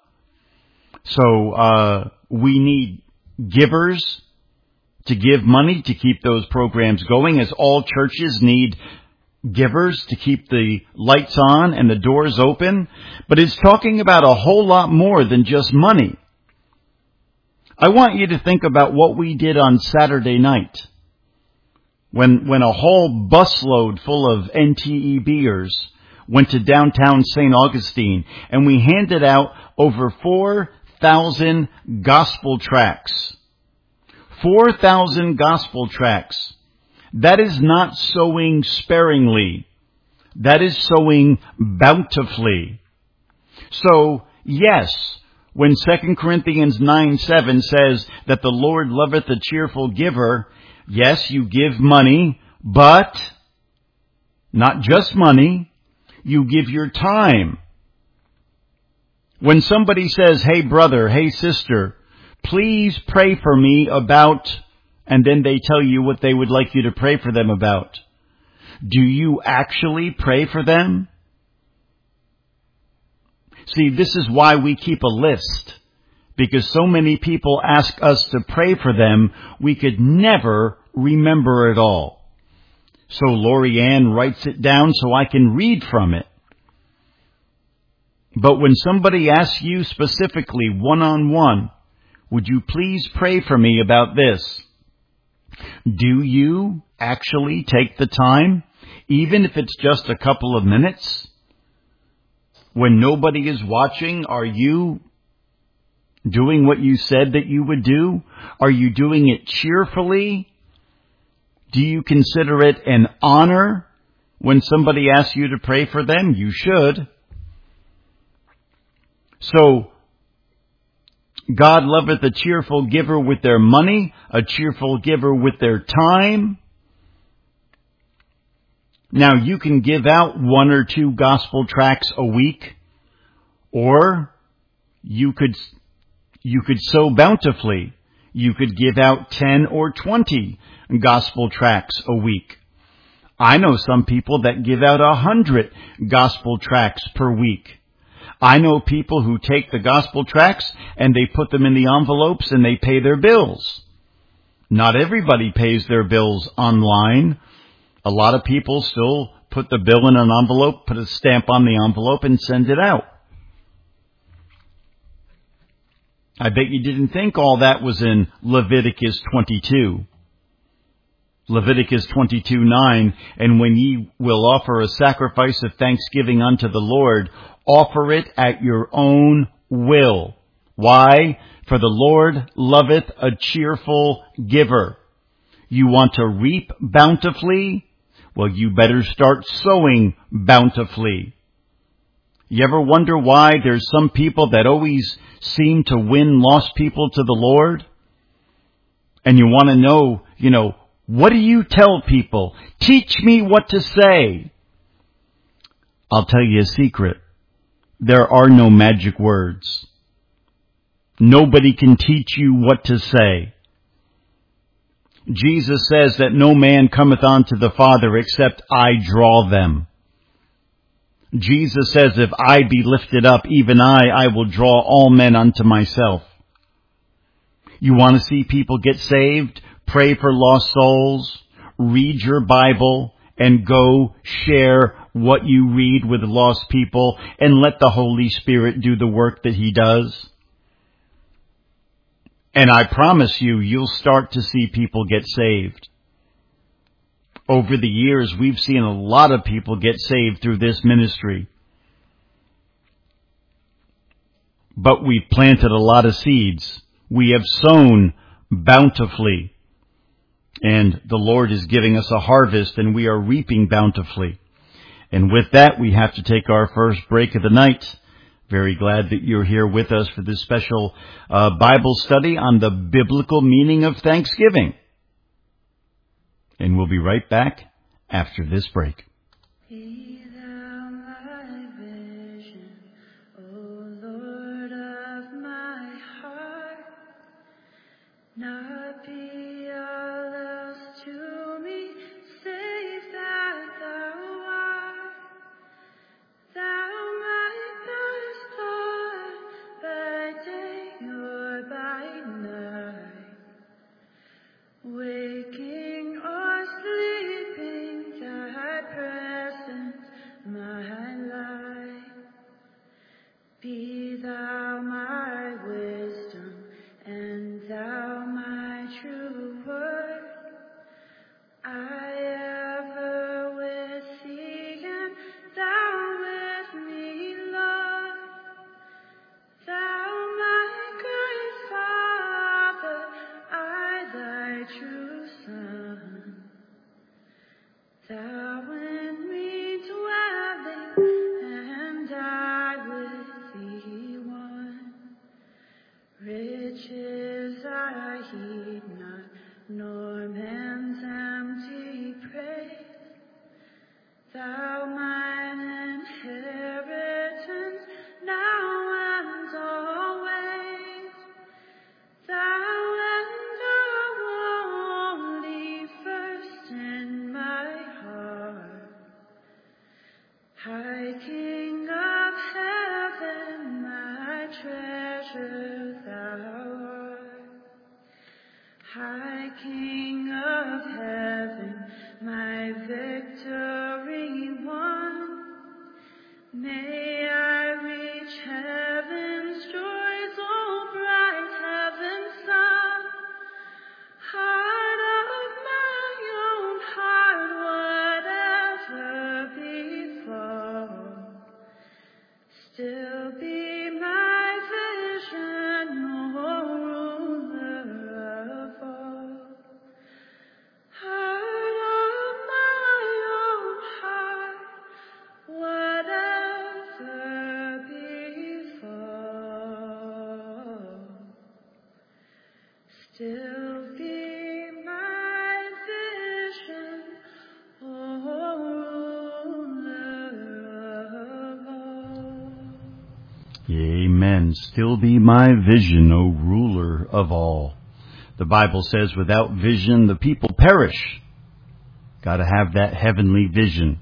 So we need givers to give money to keep those programs going, as all churches need givers to keep the lights on and the doors open. But it's talking about a whole lot more than just money. I want you to think about what we did on Saturday night when a whole busload full of NTEBers went to downtown St. Augustine, and we handed out over 4,000 gospel tracts. 4,000 gospel tracts. That is not sowing sparingly. That is sowing bountifully. So, yes, when 2 Corinthians 9:7 says that the Lord loveth a cheerful giver, yes, you give money, but not just money, you give your time. When somebody says, hey brother, hey sister, please pray for me about, and then they tell you what they would like you to pray for them about. Do you actually pray for them? See, this is why we keep a list. Because so many people ask us to pray for them, we could never remember it all. So Lori Ann writes it down so I can read from it. But when somebody asks you specifically, one-on-one, would you please pray for me about this? Do you actually take the time, even if it's just a couple of minutes? When nobody is watching, are you doing what you said that you would do? Are you doing it cheerfully? Do you consider it an honor when somebody asks you to pray for them? You should. So, God loveth a cheerful giver with their money, a cheerful giver with their time. Now, you can give out 1 or 2 gospel tracts a week, or you could sow bountifully. You could give out 10 or 20 gospel tracts a week. I know some people that give out 100 gospel tracts per week. I know people who take the gospel tracts and they put them in the envelopes and they pay their bills. Not everybody pays their bills online. A lot of people still put the bill in an envelope, put a stamp on the envelope, and send it out. I bet you didn't think all that was in Leviticus 22. Leviticus 22:9, and when ye will offer a sacrifice of thanksgiving unto the Lord, offer it at your own will. Why? For the Lord loveth a cheerful giver. You want to reap bountifully? Well, you better start sowing bountifully. You ever wonder why there's some people that always seem to win lost people to the Lord? And you want to know, what do you tell people? Teach me what to say. I'll tell you a secret. There are no magic words. Nobody can teach you what to say. Jesus says that no man cometh unto the Father except I draw them. Jesus says, if I be lifted up, even I will draw all men unto myself. You want to see people get saved? Pray for lost souls. Read your Bible and go share what you read with lost people and let the Holy Spirit do the work that He does. And I promise you, you'll start to see people get saved. Over the years, we've seen a lot of people get saved through this ministry. But we've planted a lot of seeds. We have sown bountifully. And the Lord is giving us a harvest, and we are reaping bountifully. And with that, we have to take our first break of the night. Very glad that you're here with us for this special Bible study on the biblical meaning of Thanksgiving. And we'll be right back after this break. Be thou my vision, O Lord of my heart, not be all else to me, save that thou art. Thou my best Lord, by day or by night, waking or sleeping, thy presence my life. Be thou my wisdom, and thou my true word. I ever with thee, and thou with me, Lord. Thou my great Father, I thy true Son. Thou in me dwelling, and I with thee one. Riches I heed not, nor man's empty praise. Thou mine inheritance, now and always. Thou art only first in my heart. High King of heaven, my treasure thou art. High King of heaven, my victory won. May I reach heaven's joys, oh bright heaven's sun. Heart of my own heart, whatever befall, still be my vision, oh ruler of all. Heart of my own heart, whatever befall, still be my vision, oh ruler of all. Amen. Still be my vision, O ruler of all. The Bible says without vision, the people perish. Got to have that heavenly vision.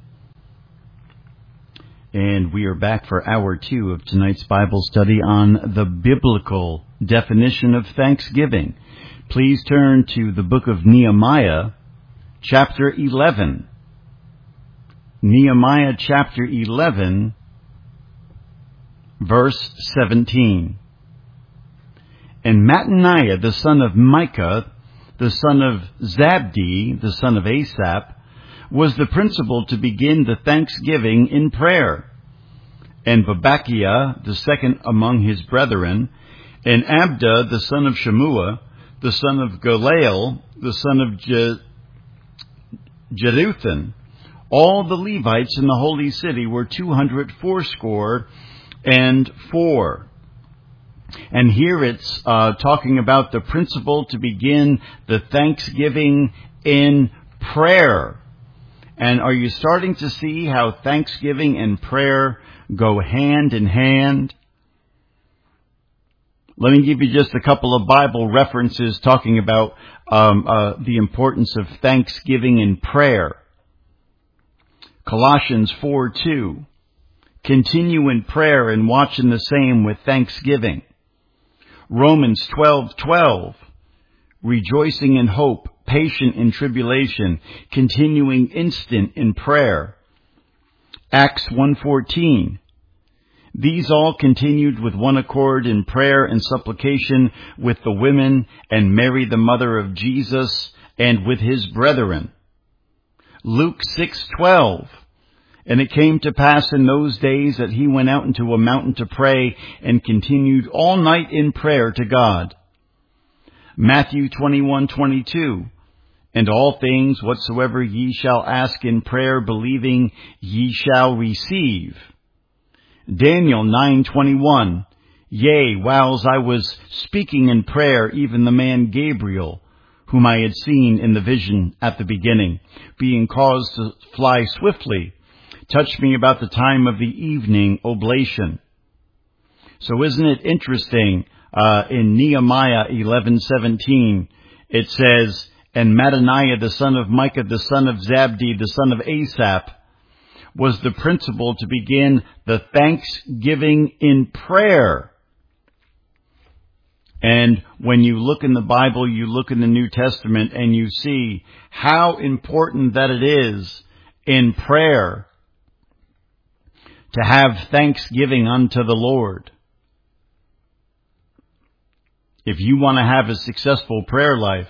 And we are back for hour 2 of tonight's Bible study on the biblical definition of thanksgiving. Please turn to the book of Nehemiah, chapter 11. Nehemiah chapter 11, verse 17. And Mattaniah, the son of Micah, the son of Zabdi, the son of Asaph, was the principal to begin the thanksgiving in prayer. And Babakiah, the second among his brethren, and Abda, the son of Shemua, the son of Galeel, the son of Jeduthun. All the Levites in the holy city were 284. And here it's talking about the principle to begin the thanksgiving in prayer. And are you starting to see how thanksgiving and prayer go hand in hand? Let me give you just a couple of Bible references talking about the importance of thanksgiving and prayer. Colossians 4:2. Continue in prayer and watch in the same with thanksgiving. Romans 12:12. Rejoicing in hope, patient in tribulation, continuing instant in prayer. Acts 1:14. These all continued with one accord in prayer and supplication with the women and Mary the mother of Jesus and with his brethren. Luke 6:12. And it came to pass in those days that he went out into a mountain to pray and continued all night in prayer to God. Matthew 21:22. And all things whatsoever ye shall ask in prayer, believing, ye shall receive. Daniel 9:21. Yea, whiles I was speaking in prayer, even the man Gabriel, whom I had seen in the vision at the beginning, being caused to fly swiftly, touched me about the time of the evening oblation. So isn't it interesting, in Nehemiah 11:17, it says, and Mattaniah the son of Micah the son of Zabdi the son of Asaph was the principal to begin the thanksgiving in prayer. And when you look in the Bible, you look in the New Testament, and you see how important that it is in prayer to have thanksgiving unto the Lord. If you want to have a successful prayer life,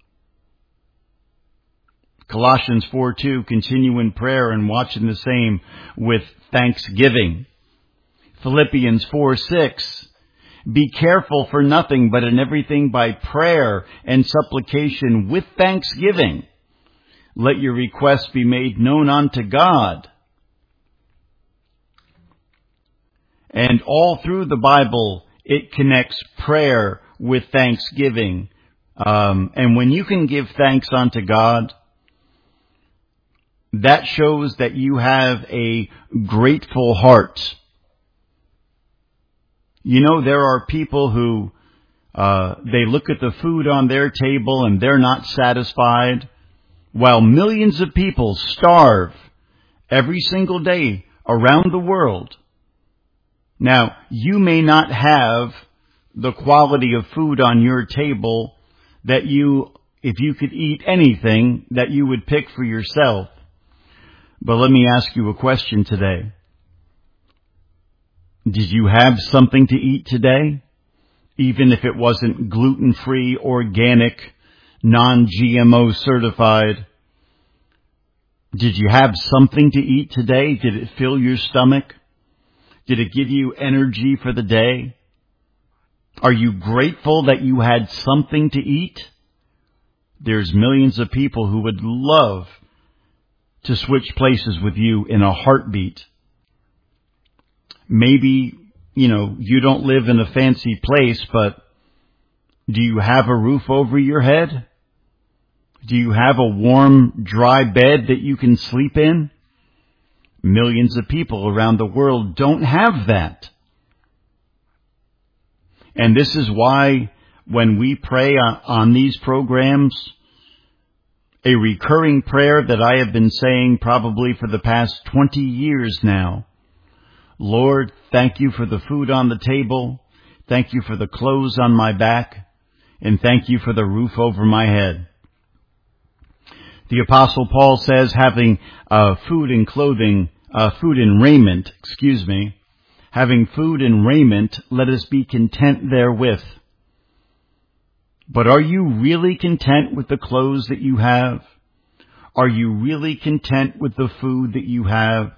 Colossians 4:2, continue in prayer and watch in the same with thanksgiving. Philippians 4:6, be careful for nothing, but in everything by prayer and supplication with thanksgiving. Let your requests be made known unto God. And all through the Bible, it connects prayer with thanksgiving. And when you can give thanks unto God, that shows that you have a grateful heart. You know, there are people who, they look at the food on their table and they're not satisfied, while millions of people starve every single day around the world. Now, you may not have the quality of food on your table that you, if you could eat anything, that you would pick for yourself. But let me ask you a question today. Did you have something to eat today? Even if it wasn't gluten-free, organic, non-GMO certified. Did you have something to eat today? Did it fill your stomach? Did it give you energy for the day? Are you grateful that you had something to eat? There's millions of people who would love to switch places with you in a heartbeat. Maybe, you don't live in a fancy place, but do you have a roof over your head? Do you have a warm, dry bed that you can sleep in? Millions of people around the world don't have that. And this is why when we pray on these programs, a recurring prayer that I have been saying probably for the past 20 years now. Lord, thank you for the food on the table. Thank you for the clothes on my back. And thank you for the roof over my head. The Apostle Paul says having food and raiment, having food and raiment, let us be content therewith. But are you really content with the clothes that you have? Are you really content with the food that you have?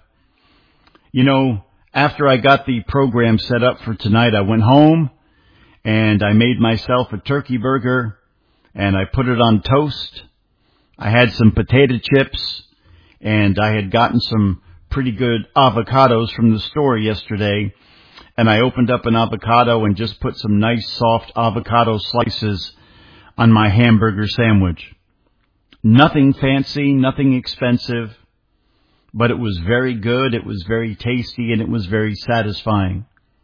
After I got the program set up for tonight, I went home and I made myself a turkey burger and I put it on toast. I had some potato chips and I had gotten some pretty good avocados from the store yesterday. And I opened up an avocado and just put some nice soft avocado slices on my hamburger sandwich. Nothing fancy, nothing expensive, but it was very good, it was very tasty, and it was very satisfying.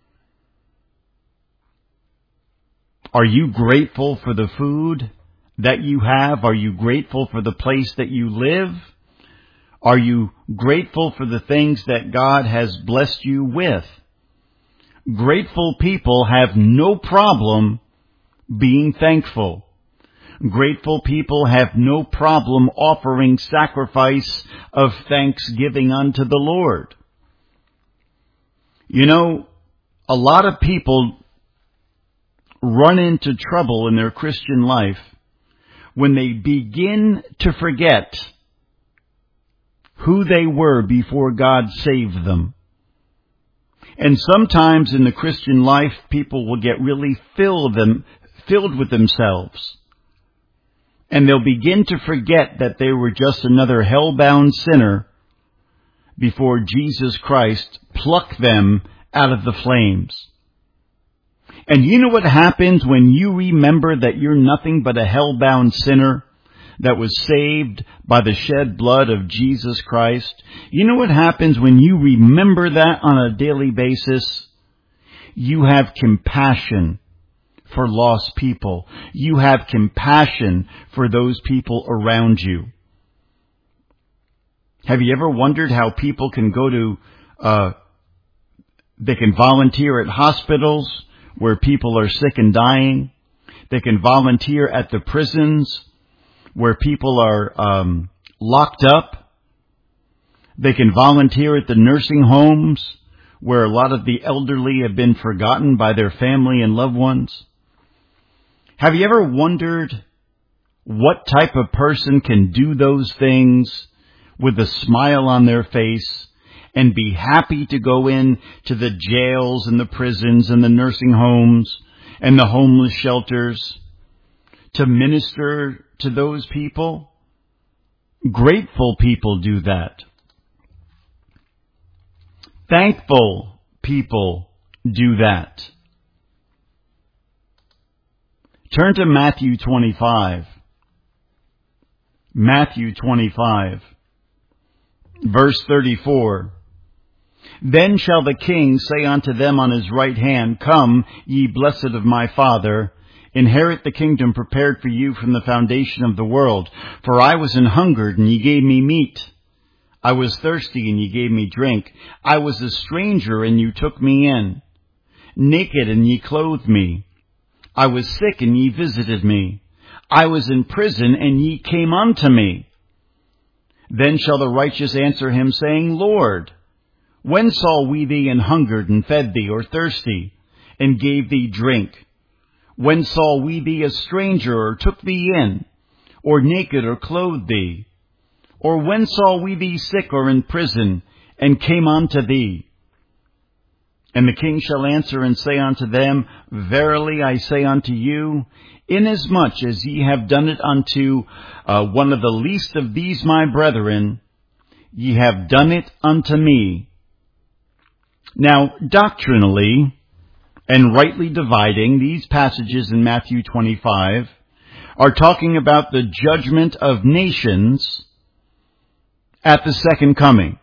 Are you grateful for the food that you have? Are you grateful for the place that you live? Are you grateful for the things that God has blessed you with? Grateful people have no problem being thankful. Grateful people have no problem offering sacrifice of thanksgiving unto the Lord. You know, a lot of people run into trouble in their Christian life when they begin to forget who they were before God saved them. And sometimes in the Christian life, people will get really filled with themselves. And they'll begin to forget that they were just another hell-bound sinner before Jesus Christ plucked them out of the flames. And you know what happens when you remember that you're nothing but a hell-bound sinner that was saved by the shed blood of Jesus Christ? You know what happens when you remember that on a daily basis? You have compassion for lost people. You have compassion for those people around you. Have you ever wondered how people can go to, they can volunteer at hospitals where people are sick and dying? They can volunteer at the prisons where people are locked up. They can volunteer at the nursing homes where a lot of the elderly have been forgotten by their family and loved ones. Have you ever wondered what type of person can do those things with a smile on their face and be happy to go in to the jails and the prisons and the nursing homes and the homeless shelters to minister to those people? Grateful people do that. Thankful people do that. Turn to Matthew 25. Matthew 25, verse 34. Then shall the king say unto them on his right hand, Come, ye blessed of my Father, inherit the kingdom prepared for you from the foundation of the world. For I was an hungered, and ye gave me meat. I was thirsty, and ye gave me drink. I was a stranger, and you took me in. Naked, and ye clothed me. I was sick, and ye visited me. I was in prison, and ye came unto me. Then shall the righteous answer him, saying, Lord, when saw we thee an hungered, and fed thee, or thirsty, and gave thee drink? When saw we thee a stranger, or took thee in, or naked, or clothed thee? Or when saw we thee sick, or in prison, and came unto thee? And the king shall answer and say unto them, Verily I say unto you, inasmuch as ye have done it unto one of the least of these my brethren, ye have done it unto me. Now, doctrinally and rightly dividing, these passages in Matthew 25 are talking about the judgment of nations at the second coming.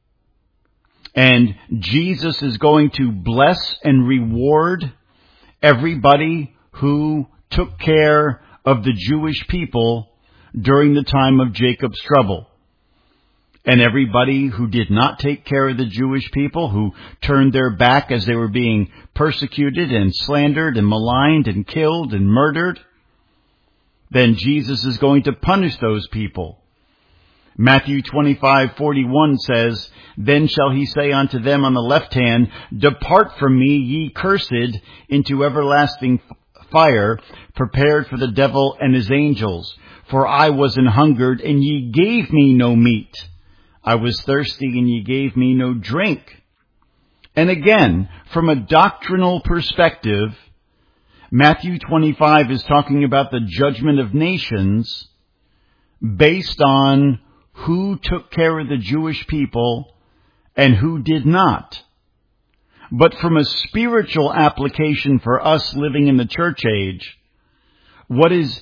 And Jesus is going to bless and reward everybody who took care of the Jewish people during the time of Jacob's trouble. And everybody who did not take care of the Jewish people, who turned their back as they were being persecuted and slandered and maligned and killed and murdered, then Jesus is going to punish those people. Matthew 25:41 says, Then shall he say unto them on the left hand, Depart from me, ye cursed, into everlasting fire, prepared for the devil and his angels. For I was an hungered, and ye gave me no meat. I was thirsty, and ye gave me no drink. And again, from a doctrinal perspective, Matthew 25 is talking about the judgment of nations based on who took care of the Jewish people and who did not. But from a spiritual application for us living in the church age, what is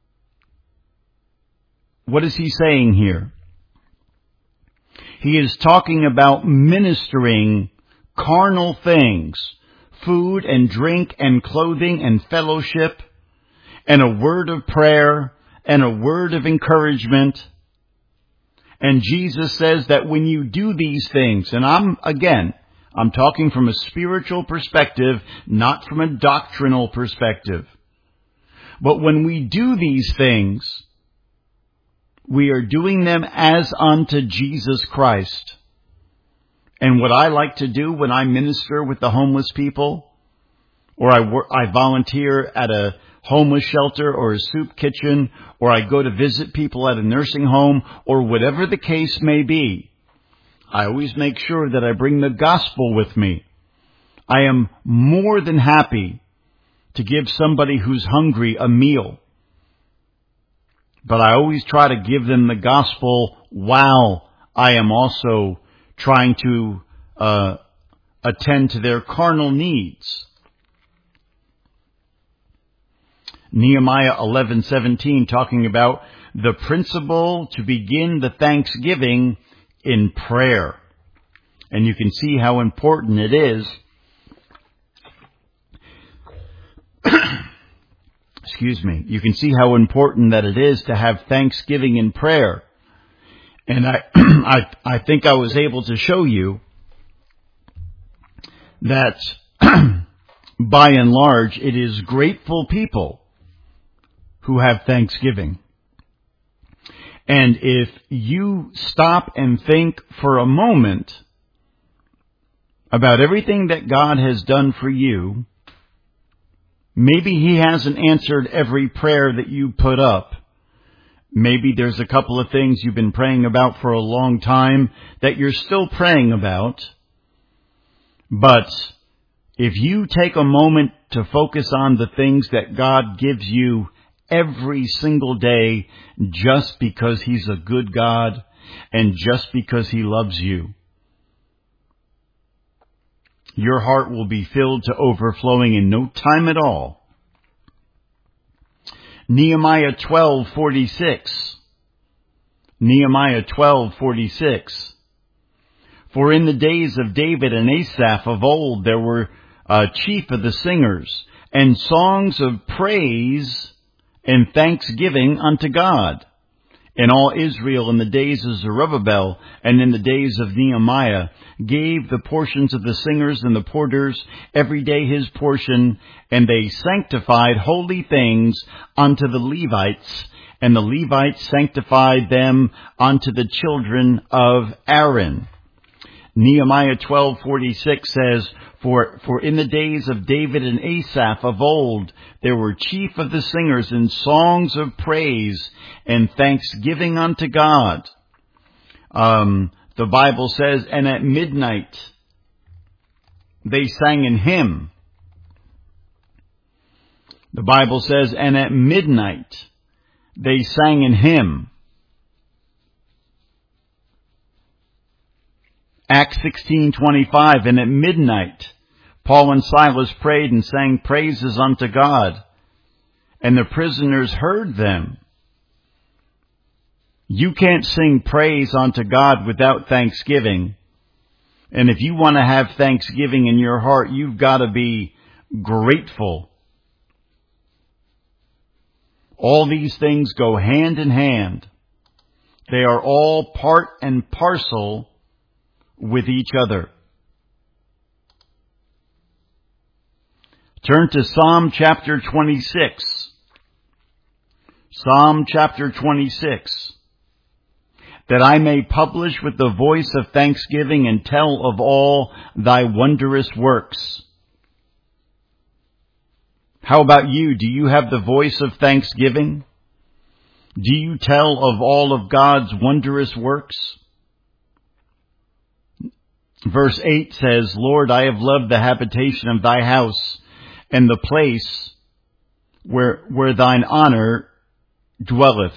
he saying here? He is talking about ministering carnal things, food and drink and clothing and fellowship, and a word of prayer and a word of encouragement, And Jesus says that when you do these things, and I'm talking from a spiritual perspective, not from a doctrinal perspective. But when we do these things, we are doing them as unto Jesus Christ. And what I like to do when I minister with the homeless people, or I volunteer at a homeless shelter or a soup kitchen, or I go to visit people at a nursing home, or whatever the case may be, I always make sure that I bring the gospel with me. I am more than happy to give somebody who's hungry a meal. But I always try to give them the gospel while I am also trying to attend to their carnal needs. Nehemiah 11:17, talking about the principle to begin the thanksgiving in prayer. And you can see how important it is. Excuse me. You can see how important that it is to have thanksgiving in prayer. And I think I was able to show you that by and large, it is grateful people who have thanksgiving. And if you stop and think for a moment about everything that God has done for you, maybe He hasn't answered every prayer that you put up. Maybe there's a couple of things you've been praying about for a long time that you're still praying about. But if you take a moment to focus on the things that God gives you every single day, just because He's a good God and just because He loves you, your heart will be filled to overflowing in no time at all. Nehemiah 12:46. Nehemiah 12:46. For in the days of David and Asaph of old there were chief of the singers, and songs of praise and thanksgiving unto God. And all Israel in the days of Zerubbabel and in the days of Nehemiah gave the portions of the singers and the porters every day his portion, and they sanctified holy things unto the Levites, and the Levites sanctified them unto the children of Aaron. Nehemiah 12:46 says, For in the days of David and Asaph of old, there were chief of the singers and songs of praise and thanksgiving unto God. The Bible says, and at midnight they sang an hymn. The Bible says, and at midnight they sang an hymn. Acts 16:25, and at midnight Paul and Silas prayed and sang praises unto God, and the prisoners heard them. You can't sing praise unto God without thanksgiving. And if you want to have thanksgiving in your heart, you've got to be grateful. All these things go hand in hand. They are all part and parcel with each other. Turn to Psalm chapter 26. Psalm chapter 26. That I may publish with the voice of thanksgiving and tell of all thy wondrous works. How about you? Do you have the voice of thanksgiving? Do you tell of all of God's wondrous works? Verse 8 says, Lord, I have loved the habitation of thy house and the place where thine honor dwelleth.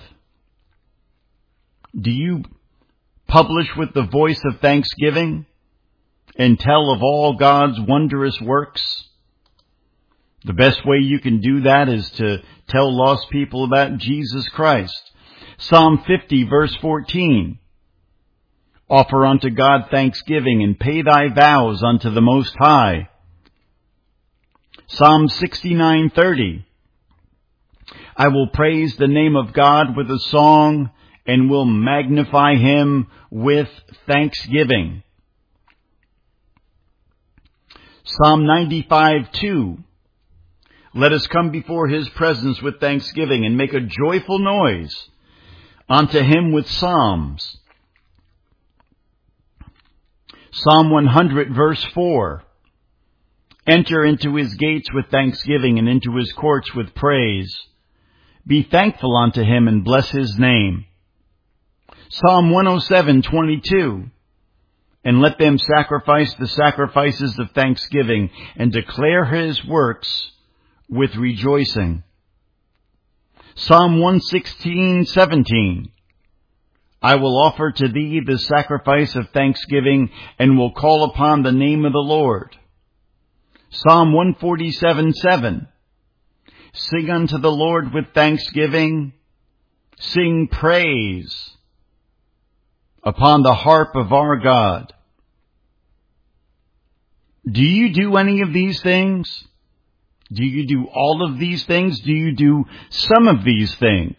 Do you publish with the voice of thanksgiving and tell of all God's wondrous works? The best way you can do that is to tell lost people about Jesus Christ. Psalm 50 verse 14. Offer unto God thanksgiving and pay thy vows unto the Most High. Psalm 69:30. I will praise the name of God with a song and will magnify him with thanksgiving. Psalm 95:2. Let us come before his presence with thanksgiving and make a joyful noise unto him with psalms. Psalm 100 verse 4. Enter into his gates with thanksgiving and into his courts with praise. Be thankful unto him and bless his name. Psalm 107:22. And let them sacrifice the sacrifices of thanksgiving and declare his works with rejoicing. Psalm 116:17. I will offer to thee the sacrifice of thanksgiving and will call upon the name of the Lord. Psalm 147:7. Sing unto the Lord with thanksgiving. Sing praise upon the harp of our God. Do you do any of these things? Do you do all of these things? Do you do some of these things?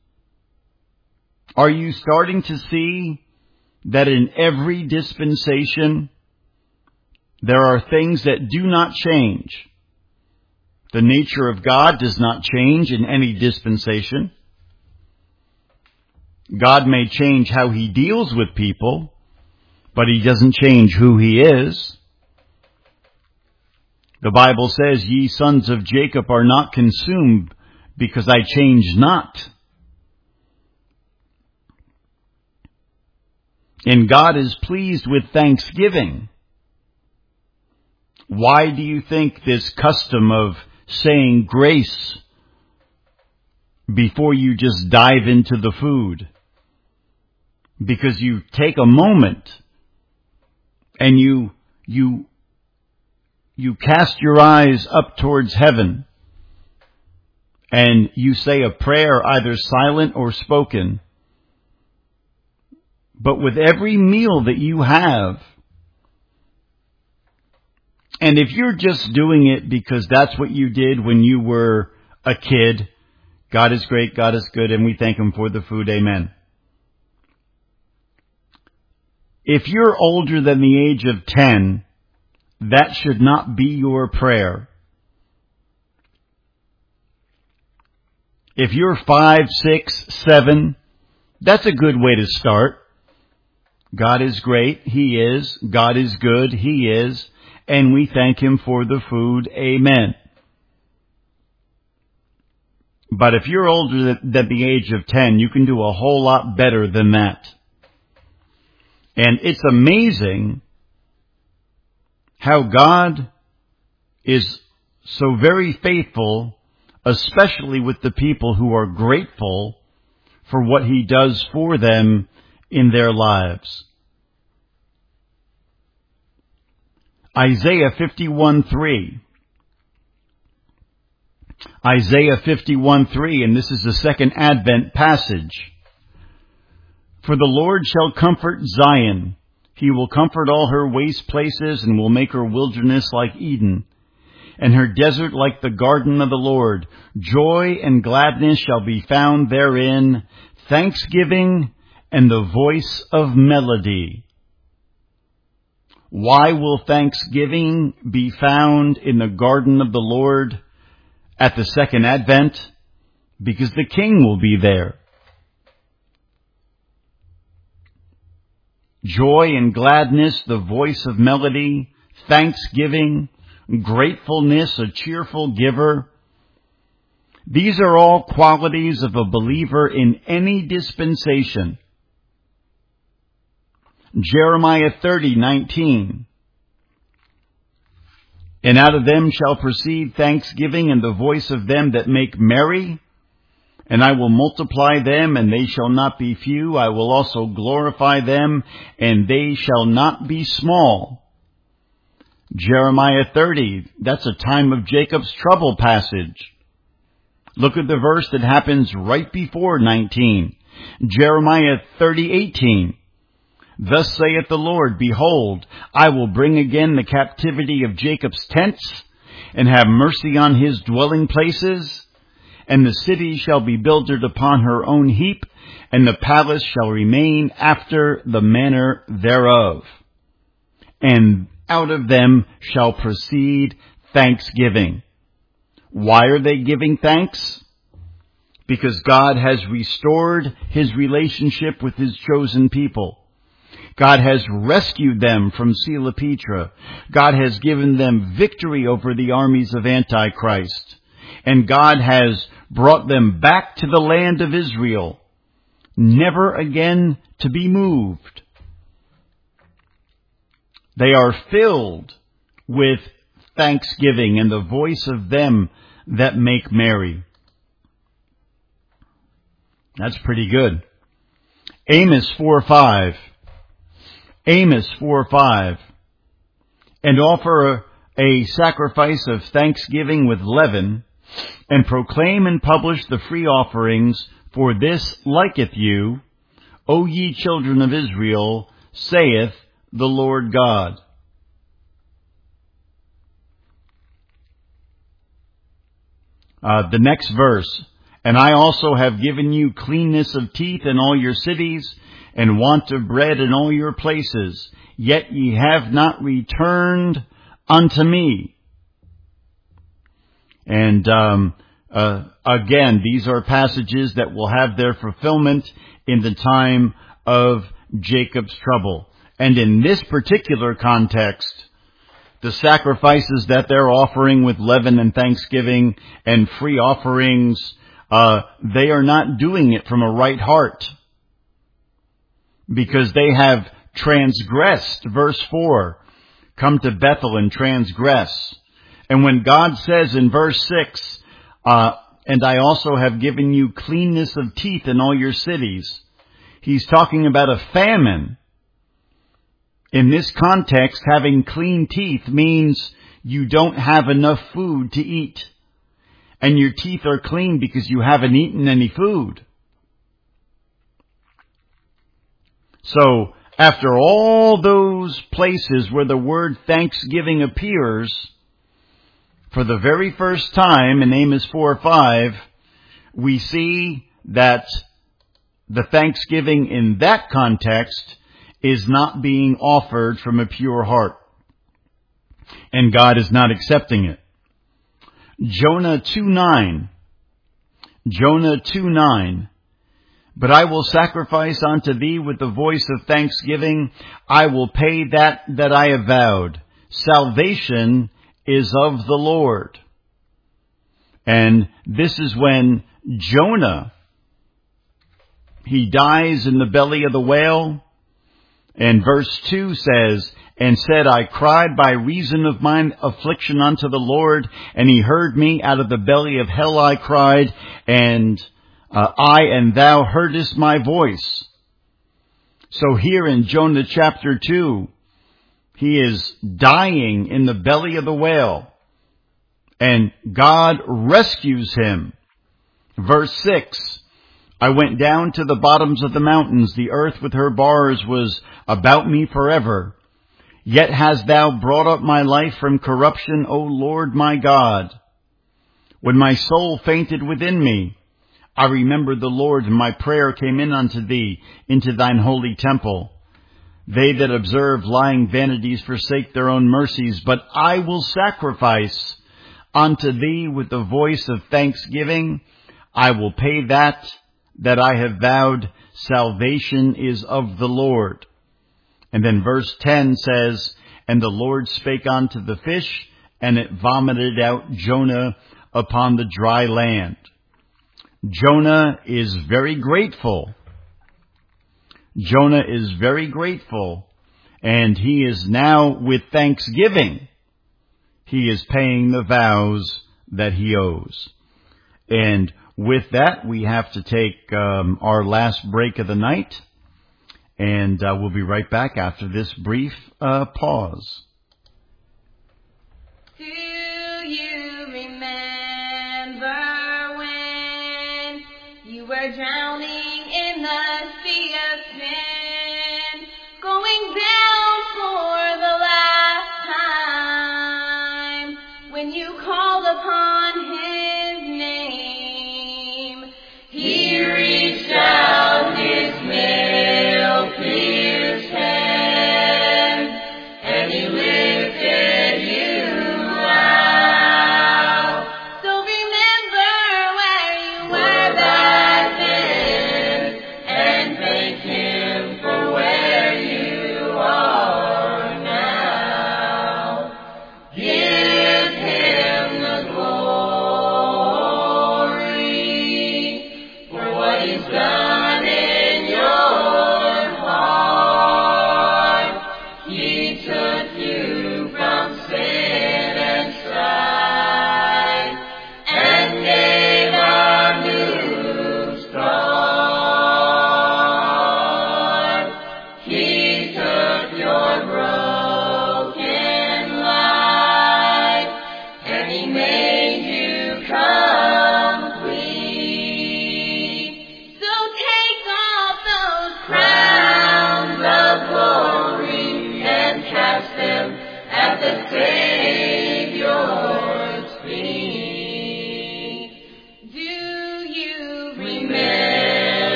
Are you starting to see that in every dispensation there are things that do not change? The nature of God does not change in any dispensation. God may change how he deals with people, but he doesn't change who he is. The Bible says, ye sons of Jacob are not consumed because I change not. And God is pleased with thanksgiving. Why do you think this custom of saying grace before you just dive into the food? Because you take a moment and you cast your eyes up towards heaven and you say a prayer either silent or spoken. But with every meal that you have, and if you're just doing it because that's what you did when you were a kid, God is great, God is good, and we thank him for the food, amen. If you're older than the age of 10, that should not be your prayer. If you're 5, 6, 7, that's a good way to start. God is great, he is. God is good, he is. And we thank him for the food, amen. But if you're older than the age of 10, you can do a whole lot better than that. And it's amazing how God is so very faithful, especially with the people who are grateful for what he does for them in their lives. Isaiah 51:3. Isaiah 51:3, and this is the second Advent passage. For the Lord shall comfort Zion. He will comfort all her waste places and will make her wilderness like Eden, and her desert like the garden of the Lord. Joy and gladness shall be found therein, thanksgiving and the voice of melody. Why will thanksgiving be found in the garden of the Lord at the second Advent? Because the King will be there. Joy and gladness, the voice of melody, thanksgiving, gratefulness, a cheerful giver. These are all qualities of a believer in any dispensation. Jeremiah 30:19. And out of them shall proceed thanksgiving and the voice of them that make merry. And I will multiply them, and they shall not be few. I will also glorify them, and they shall not be small. Jeremiah 30, that's a time of Jacob's trouble passage. Look at the verse that happens right before 19. Jeremiah 30:18. Thus saith the Lord, behold, I will bring again the captivity of Jacob's tents, and have mercy on his dwelling places. And the city shall be builded upon her own heap, and the palace shall remain after the manner thereof. And out of them shall proceed thanksgiving. Why are they giving thanks? Because God has restored his relationship with his chosen people. God has rescued them from Sela Petra. God has given them victory over the armies of Antichrist. And God has brought them back to the land of Israel, never again to be moved. They are filled with thanksgiving and the voice of them that make merry. That's pretty good. Amos 4:5. Amos 4:5. And offer a sacrifice of thanksgiving with leaven, and proclaim and publish the free offerings, for this liketh you, O ye children of Israel, saith the Lord God. The next verse. And I also have given you cleanness of teeth in all your cities, and want of bread in all your places. Yet ye have not returned unto me. And again, these are passages that will have their fulfillment in the time of Jacob's trouble. And in this particular context, the sacrifices that they're offering with leaven and thanksgiving and free offerings, they are not doing it from a right heart, because they have transgressed. Verse 4, come to Bethel and transgress. And when God says in verse 6, and I also have given you cleanness of teeth in all your cities, he's talking about a famine. In this context, having clean teeth means you don't have enough food to eat. And your teeth are clean because you haven't eaten any food. So, after all those places where the word thanksgiving appears, for the very first time in Amos 4:5, we see that the thanksgiving in that context is not being offered from a pure heart. And God is not accepting it. Jonah 2:9. Jonah 2:9. But I will sacrifice unto thee with the voice of thanksgiving. I will pay that I have vowed. Salvation is of the Lord. And this is when Jonah, he dies in the belly of the whale. And verse 2 says, and said, I cried by reason of mine affliction unto the Lord, and he heard me. Out of the belly of hell I cried, and thou heardest my voice. So here in Jonah chapter 2, he is dying in the belly of the whale, and God rescues him. Verse 6, I went down to the bottoms of the mountains. The earth with her bars was about me forever. Yet hast thou brought up my life from corruption, O Lord my God. When my soul fainted within me, I remembered the Lord, and my prayer came in unto thee, into thine holy temple. They that observe lying vanities forsake their own mercies, but I will sacrifice unto thee with the voice of thanksgiving. I will pay that I have vowed. Salvation is of the Lord. And then verse 10 says, and the Lord spake unto the fish, and it vomited out Jonah upon the dry land. Jonah is very grateful. Jonah is very grateful, and he is now with thanksgiving. He is paying the vows that he owes. And with that, we have to take our last break of the night, and we'll be right back after this brief pause. Do you remember when you were drowning in the sea of sin, going down for the last time, when you called upon his name? He reached out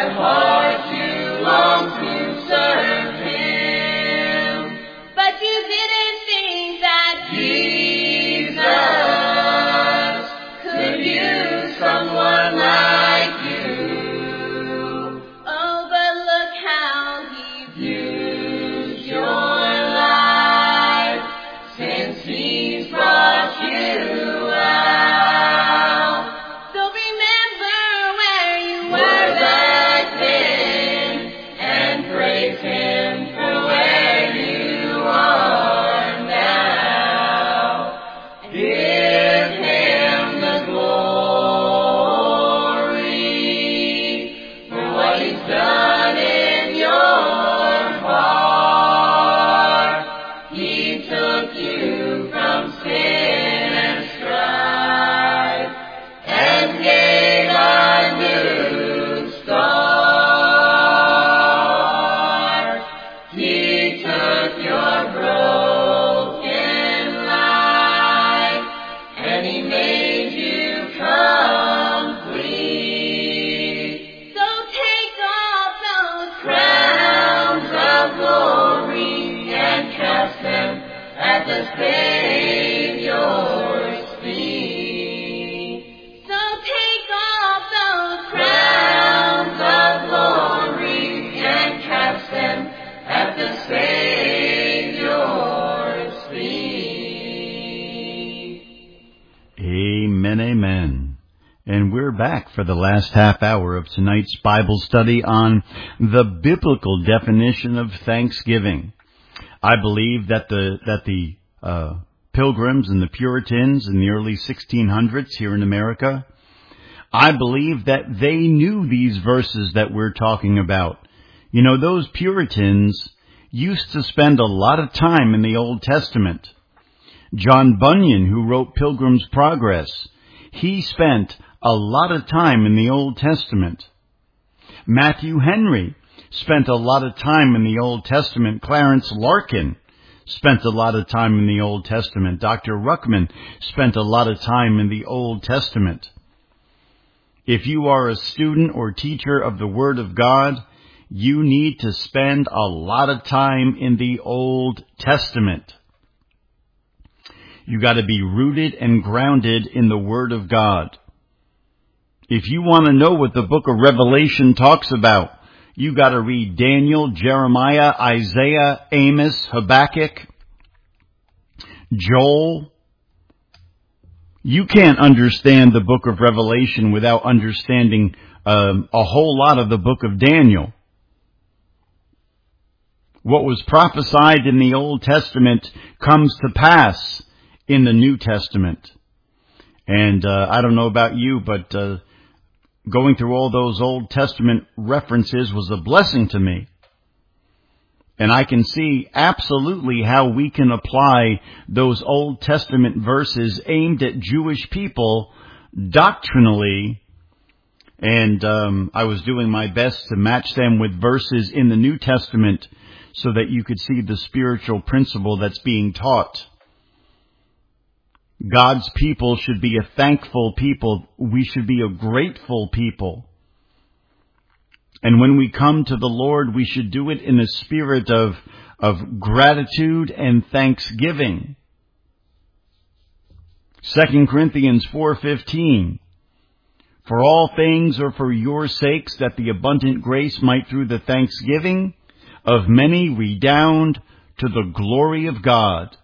heart you long to serve Him. But you didn't think that Jesus could use someone like you. Oh, but look how He's Use your life since He's brought you out. So remember where you Were were back then and praise Him for where you are now. Give Him the glory for what He's done in your heart. He took you from sin and strife and gave a new start. He took your broken life and He made you complete. So take off those Crowns of glory and cast them at the Savior's feet. So take off those Crowns of glory and cast them at the Savior's feet. Amen, amen. And we're back for the last half hour of tonight's Bible study on the biblical definition of thanksgiving. I believe that the Pilgrims and the Puritans in the early 1600s here in America, I believe that they knew these verses that we're talking about. You know, those Puritans used to spend a lot of time in the Old Testament. John Bunyan, who wrote Pilgrim's Progress, he spent a lot of time in the Old Testament. Matthew Henry spent a lot of time in the Old Testament. Clarence Larkin spent a lot of time in the Old Testament. Dr. Ruckman spent a lot of time in the Old Testament. If you are a student or teacher of the Word of God, you need to spend a lot of time in the Old Testament. You got to be rooted and grounded in the Word of God. If you want to know what the book of Revelation talks about, you got to read Daniel, Jeremiah, Isaiah, Amos, Habakkuk, Joel. You can't understand the book of Revelation without understanding a whole lot of the book of Daniel. What was prophesied in the Old Testament comes to pass in the New Testament. And I don't know about you, but going through all those Old Testament references was a blessing to me. And I can see absolutely how we can apply those Old Testament verses aimed at Jewish people doctrinally. And I was doing my best to match them with verses in the New Testament so that you could see the spiritual principle that's being taught. God's people should be a thankful people. We should be a grateful people. And when we come to the Lord, we should do it in a spirit of gratitude and thanksgiving. 2 Corinthians 4:15. For all things are for your sakes, that the abundant grace might through the thanksgiving of many redound to the glory of God.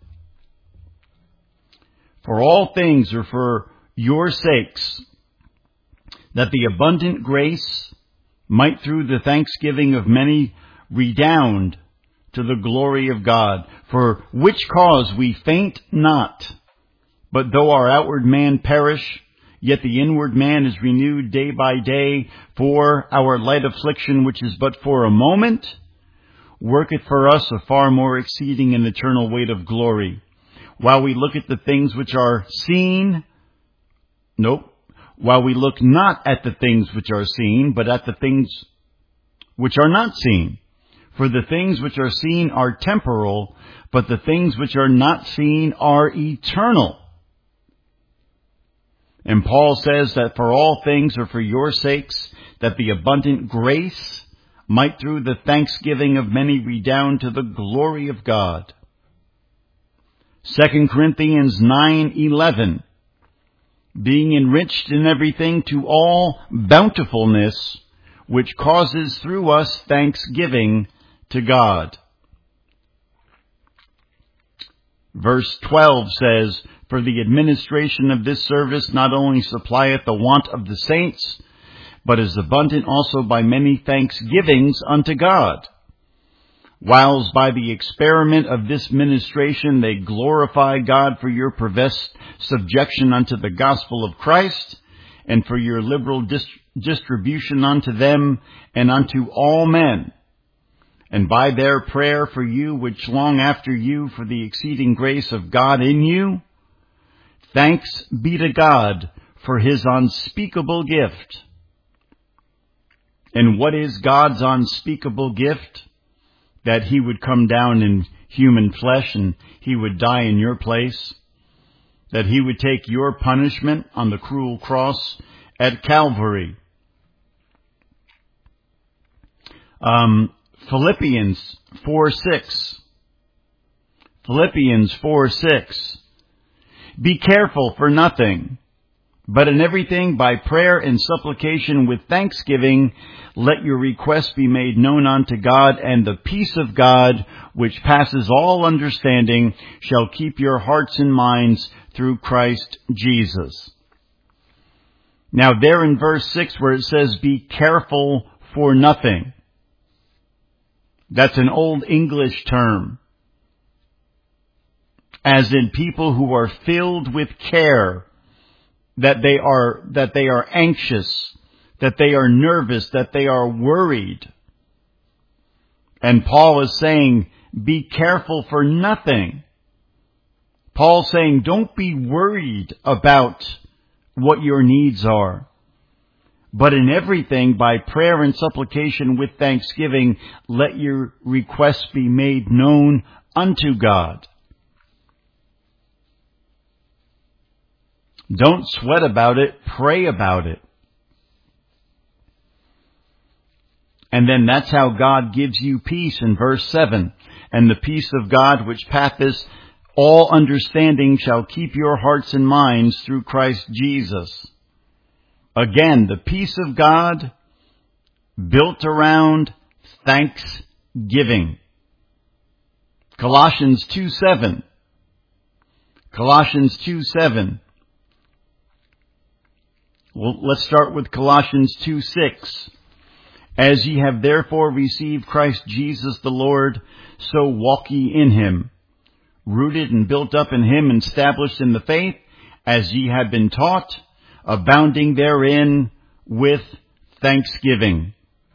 For all things are for your sakes, that the abundant grace might through the thanksgiving of many redound to the glory of God. For which cause we faint not, but though our outward man perish, yet the inward man is renewed day by day. For our light affliction, which is but for a moment, worketh for us a far more exceeding and eternal weight of glory. While we look at the things which are seen, while we look not at the things which are seen, but at the things which are not seen. For the things which are seen are temporal, but the things which are not seen are eternal. And Paul says that for all things are for your sakes, that the abundant grace might through the thanksgiving of many redound to the glory of God. 2 Corinthians 9:11, being enriched in everything to all bountifulness, which causes through us thanksgiving to God. Verse 12 says, for the administration of this service not only supplieth the want of the saints, but is abundant also by many thanksgivings unto God. Whiles by the experiment of this ministration they glorify God for your professed subjection unto the gospel of Christ, and for your liberal distribution unto them and unto all men, and by their prayer for you which long after you for the exceeding grace of God in you. Thanks be to God for his unspeakable gift. And what is God's unspeakable gift? That he would come down in human flesh and he would die in your place. That he would take your punishment on the cruel cross at Calvary. Philippians 4:6. Philippians 4:6. Be careful for nothing, but in everything by prayer and supplication with thanksgiving, let your requests be made known unto God, and the peace of God, which passes all understanding, shall keep your hearts and minds through Christ Jesus. Now there in verse 6 where it says, be careful for nothing. That's an old English term. As in people who are filled with care, that they are anxious, that they are nervous, that they are worried. And Paul is saying, be careful for nothing. Paul's saying, don't be worried about what your needs are. But in everything, by prayer and supplication with thanksgiving, let your requests be made known unto God. Don't sweat about it, pray about it. And then that's how God gives you peace in verse 7. And the peace of God which passeth all understanding shall keep your hearts and minds through Christ Jesus. Again, the peace of God built around thanksgiving. Colossians 2:7. Colossians 2:7. Well, let's start with Colossians 2:6. As ye have therefore received Christ Jesus the Lord, so walk ye in him, rooted and built up in him, and established in the faith, as ye have been taught, abounding therein with thanksgiving.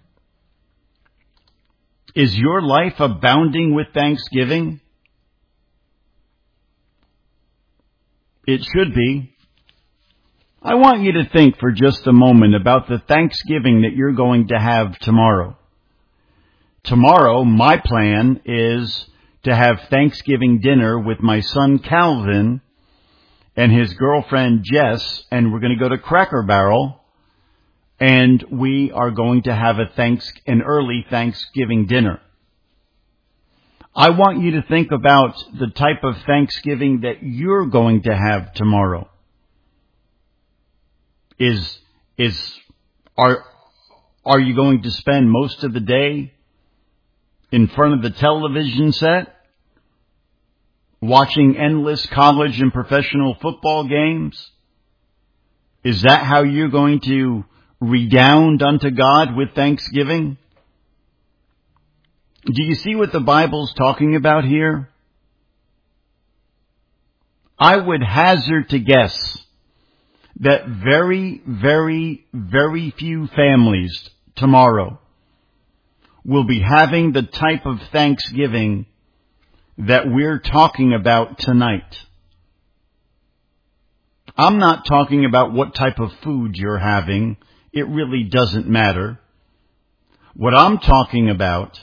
Is your life abounding with thanksgiving? It should be. I want you to think for just a moment about the Thanksgiving that you're going to have tomorrow. Tomorrow, my plan is to have Thanksgiving dinner with my son Calvin and his girlfriend Jess, and we're going to go to Cracker Barrel, and we are going to have an early Thanksgiving dinner. I want you to think about the type of Thanksgiving that you're going to have tomorrow. Are you going to spend most of the day in front of the television set, watching endless college and professional football games? Is that how you're going to redound unto God with thanksgiving? Do you see what the Bible's talking about here? I would hazard to guess that very, very, very few families tomorrow will be having the type of Thanksgiving that we're talking about tonight. I'm not talking about what type of food you're having. It really doesn't matter. What I'm talking about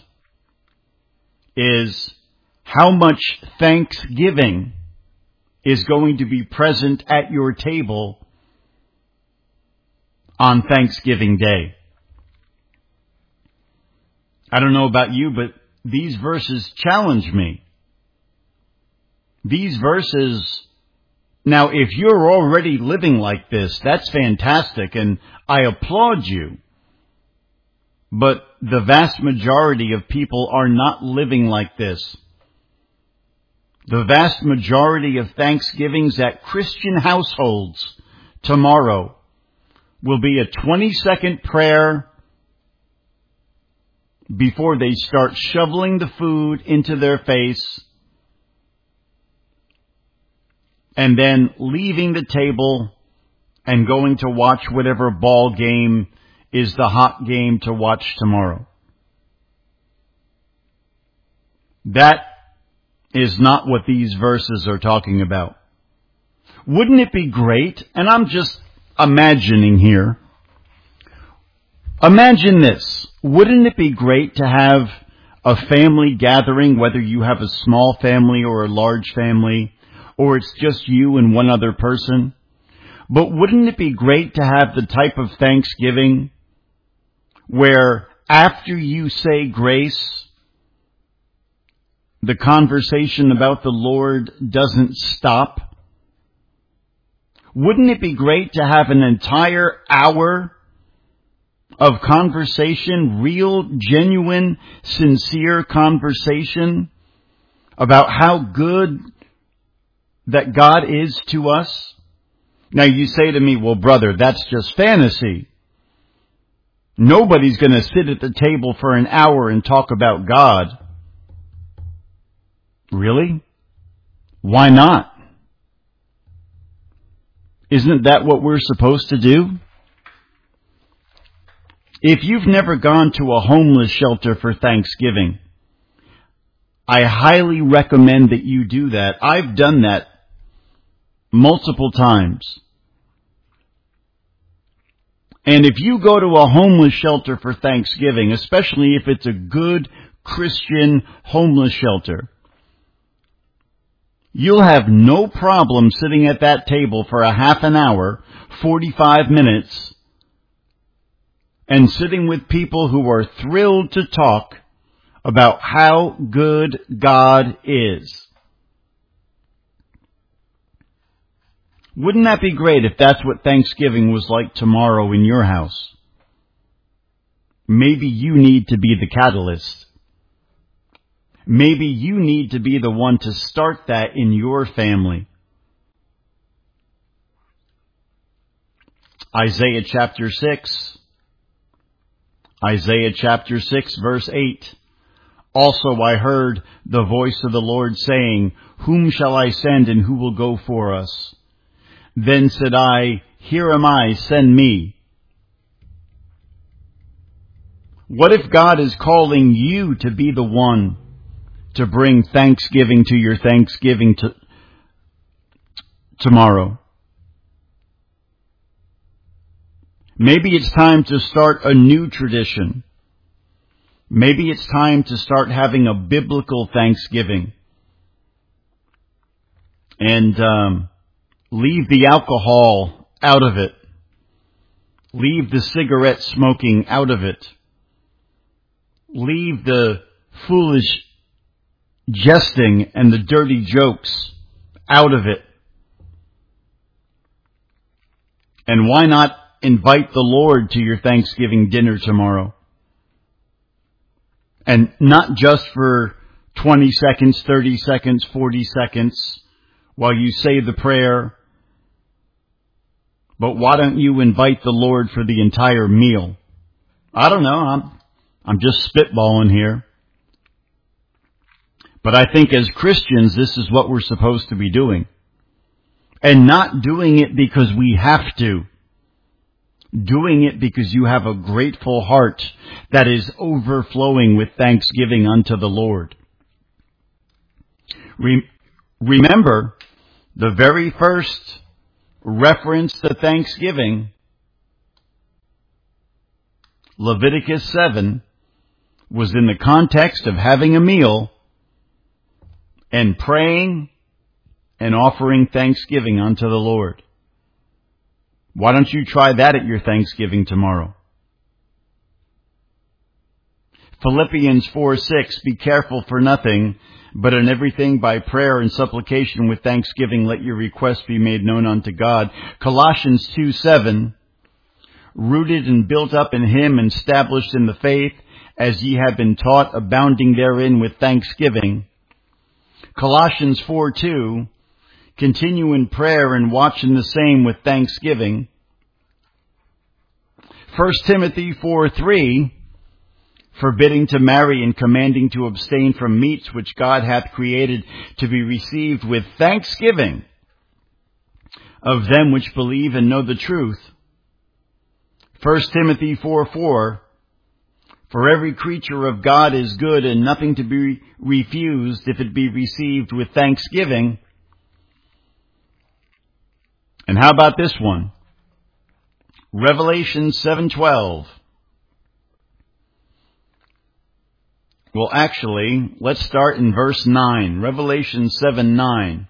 is how much thanksgiving is going to be present at your table on Thanksgiving Day. I don't know about you, but these verses challenge me. These verses, now if you're already living like this, that's fantastic, and I applaud you. But the vast majority of people are not living like this. The vast majority of Thanksgivings at Christian households tomorrow will be a 20-second prayer before they start shoveling the food into their face and then leaving the table and going to watch whatever ball game is the hot game to watch tomorrow. That is not what these verses are talking about. Wouldn't it be great, and I'm just imagining here, imagine this, wouldn't it be great to have a family gathering, whether you have a small family or a large family, or it's just you and one other person? But wouldn't it be great to have the type of Thanksgiving where after you say grace, the conversation about the Lord doesn't stop? Wouldn't it be great to have an entire hour of conversation, real, genuine, sincere conversation about how good that God is to us? Now you say to me, well, brother, that's just fantasy. Nobody's going to sit at the table for an hour and talk about God. Really? Why not? Isn't that what we're supposed to do? If you've never gone to a homeless shelter for Thanksgiving, I highly recommend that you do that. I've done that multiple times. And if you go to a homeless shelter for Thanksgiving, especially if it's a good Christian homeless shelter, you'll have no problem sitting at that table for a half an hour, 45 minutes, and sitting with people who are thrilled to talk about how good God is. Wouldn't that be great if that's what Thanksgiving was like tomorrow in your house? Maybe you need to be the catalyst. Maybe you need to be the one to start that in your family. Isaiah chapter 6. Isaiah chapter 6 verse 8. Also I heard the voice of the Lord saying, whom shall I send and who will go for us? Then said I, here am I, send me. What if God is calling you to be the one to bring Thanksgiving to your Thanksgiving tomorrow? Maybe it's time to start a new tradition. Maybe it's time to start having a biblical Thanksgiving. And leave the alcohol out of it. Leave the cigarette smoking out of it. Leave the foolish jesting and the dirty jokes out of it. And why not invite the Lord to your Thanksgiving dinner tomorrow? And not just for 20 seconds, 30 seconds, 40 seconds while you say the prayer, but why don't you invite the Lord for the entire meal? I don't know. I'm just spitballing here. But I think as Christians, this is what we're supposed to be doing. And not doing it because we have to. Doing it because you have a grateful heart that is overflowing with thanksgiving unto the Lord. Remember, the very first reference to Thanksgiving, Leviticus 7, was in the context of having a meal and praying and offering thanksgiving unto the Lord. Why don't you try that at your Thanksgiving tomorrow? Philippians 4:6, be careful for nothing, but in everything by prayer and supplication with thanksgiving let your requests be made known unto God. Colossians 2:7, rooted and built up in him and established in the faith, as ye have been taught, abounding therein with thanksgiving. Colossians 4:2, continue in prayer and watch in the same with thanksgiving. 1 Timothy 4:3, forbidding to marry and commanding to abstain from meats which God hath created to be received with thanksgiving of them which believe and know the truth. 1 Timothy 4:4, for every creature of God is good and nothing to be refused if it be received with thanksgiving. And how about this one? Revelation 7:12. Well, actually, let's start in verse 9. Revelation 7:9.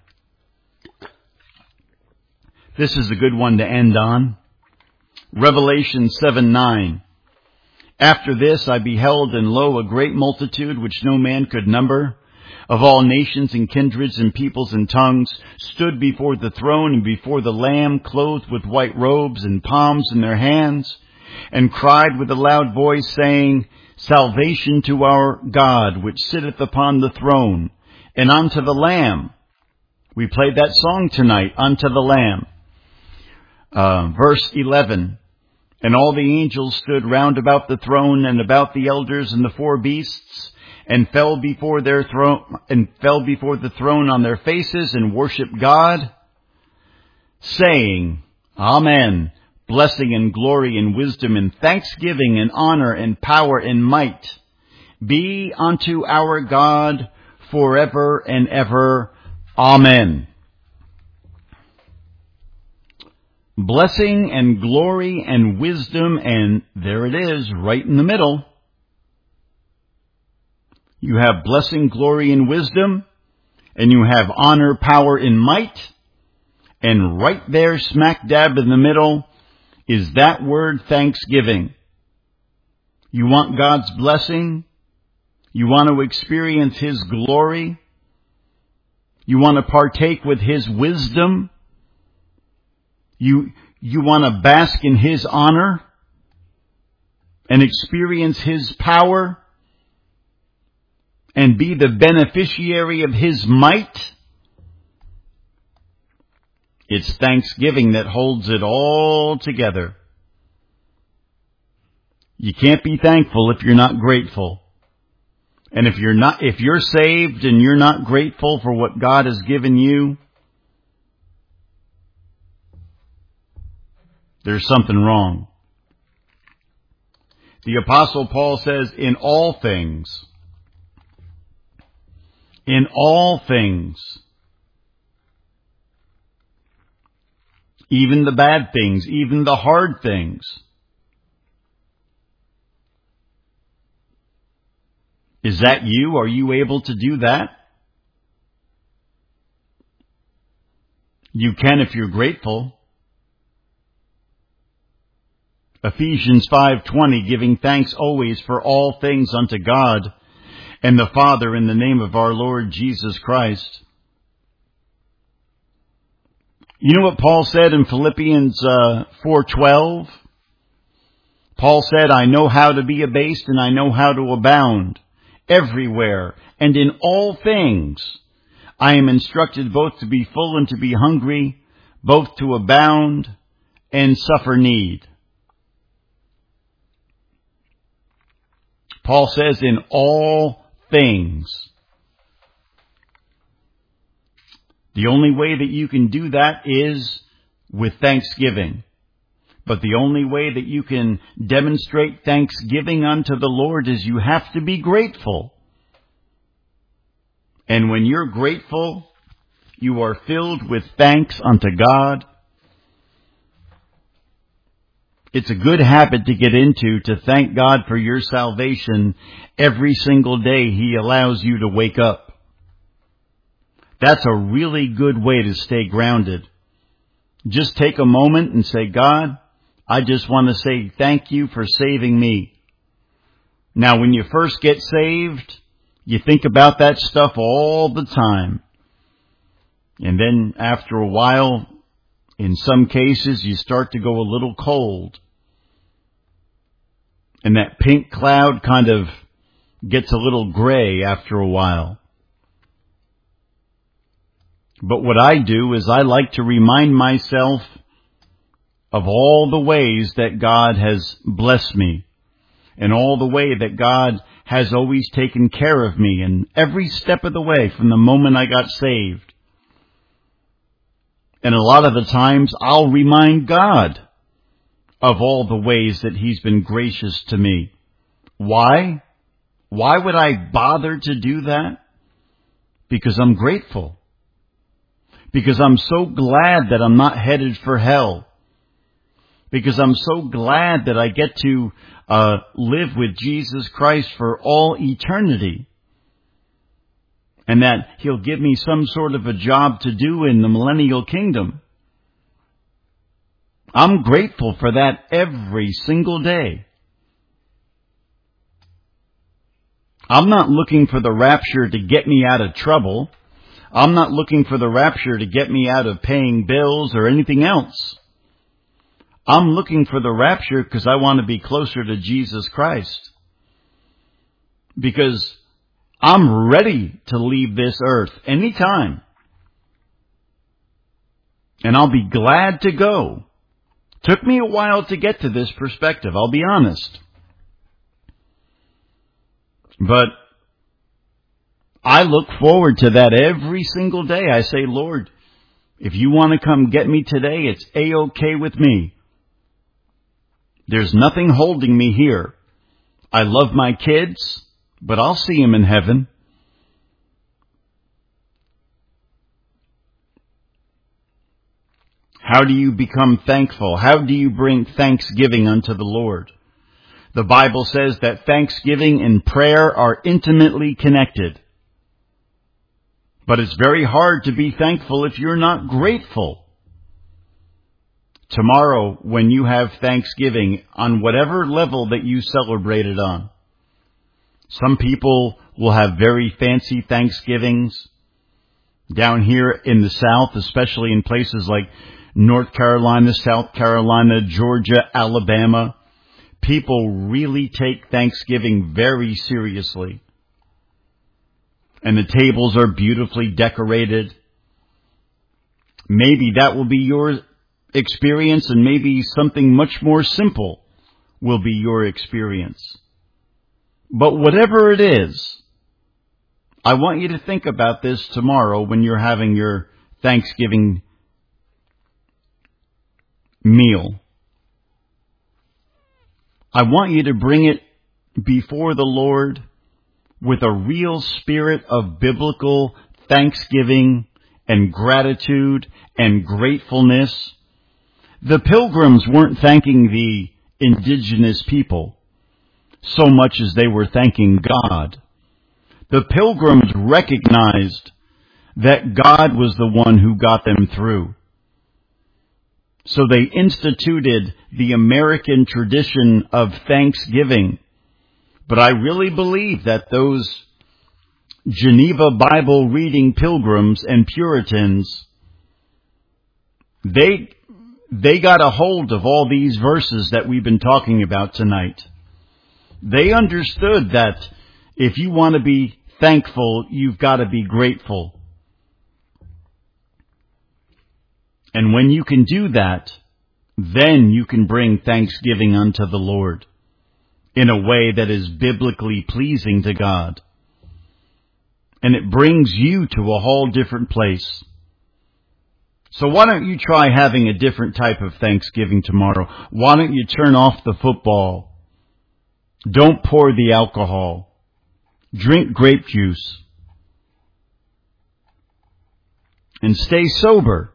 This is a good one to end on. Revelation 7:9. After this I beheld, and lo, a great multitude, which no man could number, of all nations and kindreds and peoples and tongues, stood before the throne and before the Lamb, clothed with white robes and palms in their hands, and cried with a loud voice, saying, salvation to our God, which sitteth upon the throne, and unto the Lamb. We played that song tonight, unto the Lamb. Verse 11, and all the angels stood round about the throne and about the elders and the four beasts, and fell before the throne on their faces and worshiped God, saying, Amen. Blessing and glory and wisdom and thanksgiving and honor and power and might be unto our God forever and ever. Amen. Blessing and glory and wisdom, and there it is, right in the middle. You have blessing, glory, and wisdom, and you have honor, power, and might, and right there, smack dab in the middle, is that word thanksgiving. You want God's blessing? You want to experience His glory? You want to partake with His wisdom? You want to bask in His honor and experience His power and be the beneficiary of His might? It's thanksgiving that holds it all together. You can't be thankful if you're not grateful. And if you're saved and you're not grateful for what God has given you, there's something wrong. The Apostle Paul says, in all things, even the bad things, even the hard things, is that you? Are you able to do that? You can if you're grateful. Ephesians 5:20, giving thanks always for all things unto God and the Father in the name of our Lord Jesus Christ. You know what Paul said in Philippians 4:12? Paul said, I know how to be abased and I know how to abound. Everywhere and in all things I am instructed both to be full and to be hungry, both to abound and suffer need. Paul says in all things. The only way that you can do that is with thanksgiving. But the only way that you can demonstrate thanksgiving unto the Lord is you have to be grateful. And when you're grateful, you are filled with thanks unto God. It's a good habit to get into, to thank God for your salvation every single day He allows you to wake up. That's a really good way to stay grounded. Just take a moment and say, God, I just want to say thank you for saving me. Now, when you first get saved, you think about that stuff all the time. And then after a while, in some cases, you start to go a little cold. And that pink cloud kind of gets a little gray after a while. But what I do is I like to remind myself of all the ways that God has blessed me and all the way that God has always taken care of me and every step of the way from the moment I got saved. And a lot of the times I'll remind God of all the ways that He's been gracious to me. Why? Why would I bother to do that? Because I'm grateful. Because I'm so glad that I'm not headed for hell. Because I'm so glad that I get to live with Jesus Christ for all eternity. And that He'll give me some sort of a job to do in the millennial kingdom. I'm grateful for that every single day. I'm not looking for the rapture to get me out of trouble. I'm not looking for the rapture to get me out of paying bills or anything else. I'm looking for the rapture because I want to be closer to Jesus Christ. Because I'm ready to leave this earth anytime. And I'll be glad to go. Took me a while to get to this perspective, I'll be honest. But I look forward to that every single day. I say, Lord, if you want to come get me today, it's A-okay with me. There's nothing holding me here. I love my kids, but I'll see them in heaven. How do you become thankful? How do you bring thanksgiving unto the Lord? The Bible says that thanksgiving and prayer are intimately connected. But it's very hard to be thankful if you're not grateful. Tomorrow, when you have Thanksgiving, on whatever level that you celebrate it on, some people will have very fancy Thanksgivings. Down here in the South, especially in places like North Carolina, South Carolina, Georgia, Alabama, people really take Thanksgiving very seriously. And the tables are beautifully decorated. Maybe that will be your experience, and maybe something much more simple will be your experience. But whatever it is, I want you to think about this tomorrow when you're having your Thanksgiving meal. I want you to bring it before the Lord with a real spirit of biblical thanksgiving and gratitude and gratefulness. The Pilgrims weren't thanking the indigenous people so much as they were thanking God. The Pilgrims recognized that God was the one who got them through. So they instituted the American tradition of Thanksgiving. But I really believe that those Geneva Bible reading Pilgrims and Puritans, they got a hold of all these verses that we've been talking about tonight. They understood that if you want to be thankful, you've got to be grateful. And when you can do that, then you can bring thanksgiving unto the Lord in a way that is biblically pleasing to God. And it brings you to a whole different place. So why don't you try having a different type of Thanksgiving tomorrow? Why don't you turn off the football? Don't pour the alcohol. Drink grape juice. And stay sober.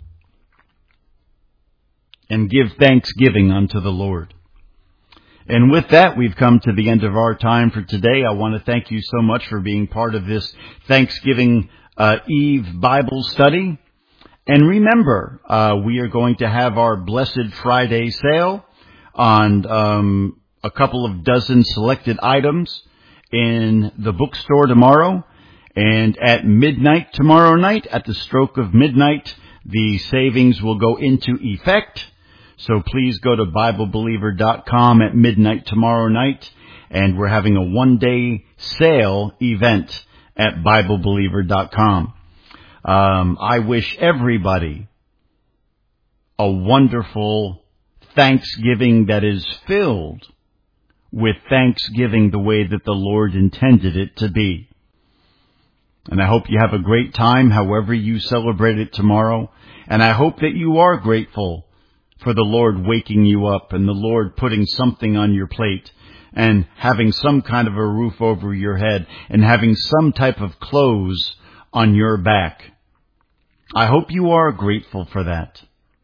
And give thanksgiving unto the Lord. And with that, we've come to the end of our time for today. I want to thank you so much for being part of this Thanksgiving Eve Bible study. And remember, we are going to have our Blessed Friday sale on a couple of dozen selected items in the bookstore tomorrow. And at midnight tomorrow night, at the stroke of midnight, the savings will go into effect. So please go to BibleBeliever.com at midnight tomorrow night. And we're having a one-day sale event at BibleBeliever.com. I wish everybody a wonderful Thanksgiving that is filled with thanksgiving the way that the Lord intended it to be. And I hope you have a great time however you celebrate it tomorrow. And I hope that you are grateful for the Lord waking you up and the Lord putting something on your plate and having some kind of a roof over your head and having some type of clothes on your back. I hope you are grateful for that.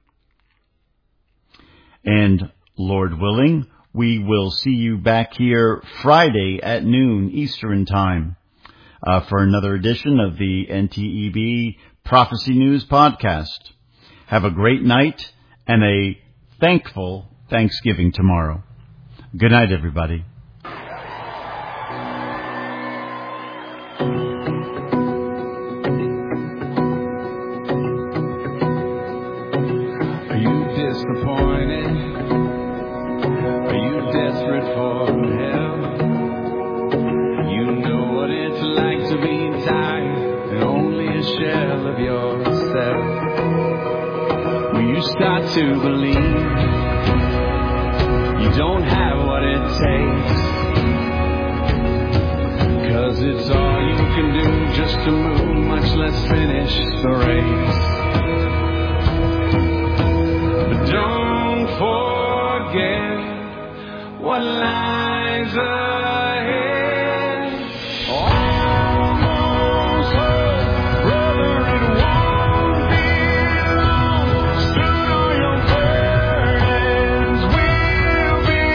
And Lord willing, we will see you back here Friday at noon Eastern Time for another edition of the NTEB Prophecy News Podcast. Have a great night and a thankful Thanksgiving tomorrow. Good night, everybody. Are you disappointed? Are you desperate for help? You know what it's like to be tired and only a shell of yourself. When you start to believe you don't have what it takes, 'cause it's all you can do just to move, much less finish the race. But don't forget what lies ahead. Almost home, brother, it won't be long. Soon all your burdens will be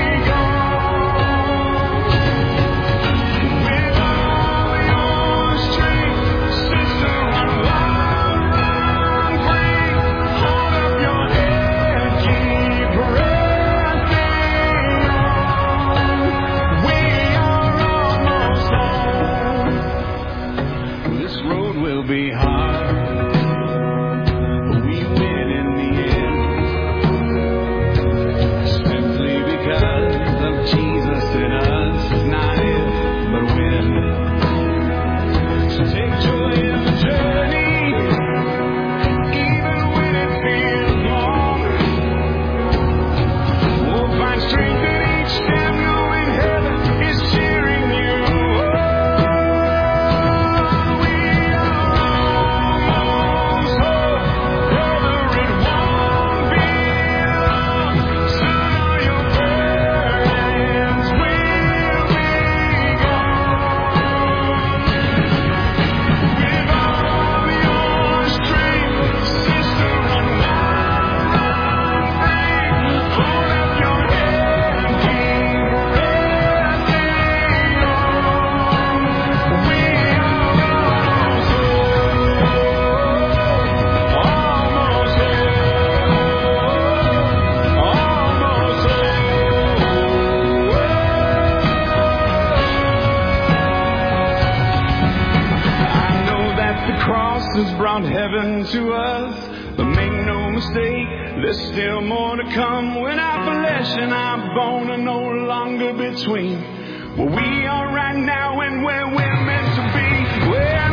gone. With all your strength, sister, run free. Hold up your head, keep pressing on. We are almost home. This road will be hard, but we win in the end. Simply because of Jesus in us, not if, but when. So take joy in the journey, even when it feels long. We'll find strength in each step, knowing heaven is cheering you on. We are almost home, brother, it won't be long. Soon all your burdens will be gone. With all your strength, sister, run free. Hold up your head, keep pressing on. We are almost I know that the cross has brought heaven to us, but make no mistake, there's still more to come. When our flesh and our bone are no longer between where we are right now and where we're meant to be. Where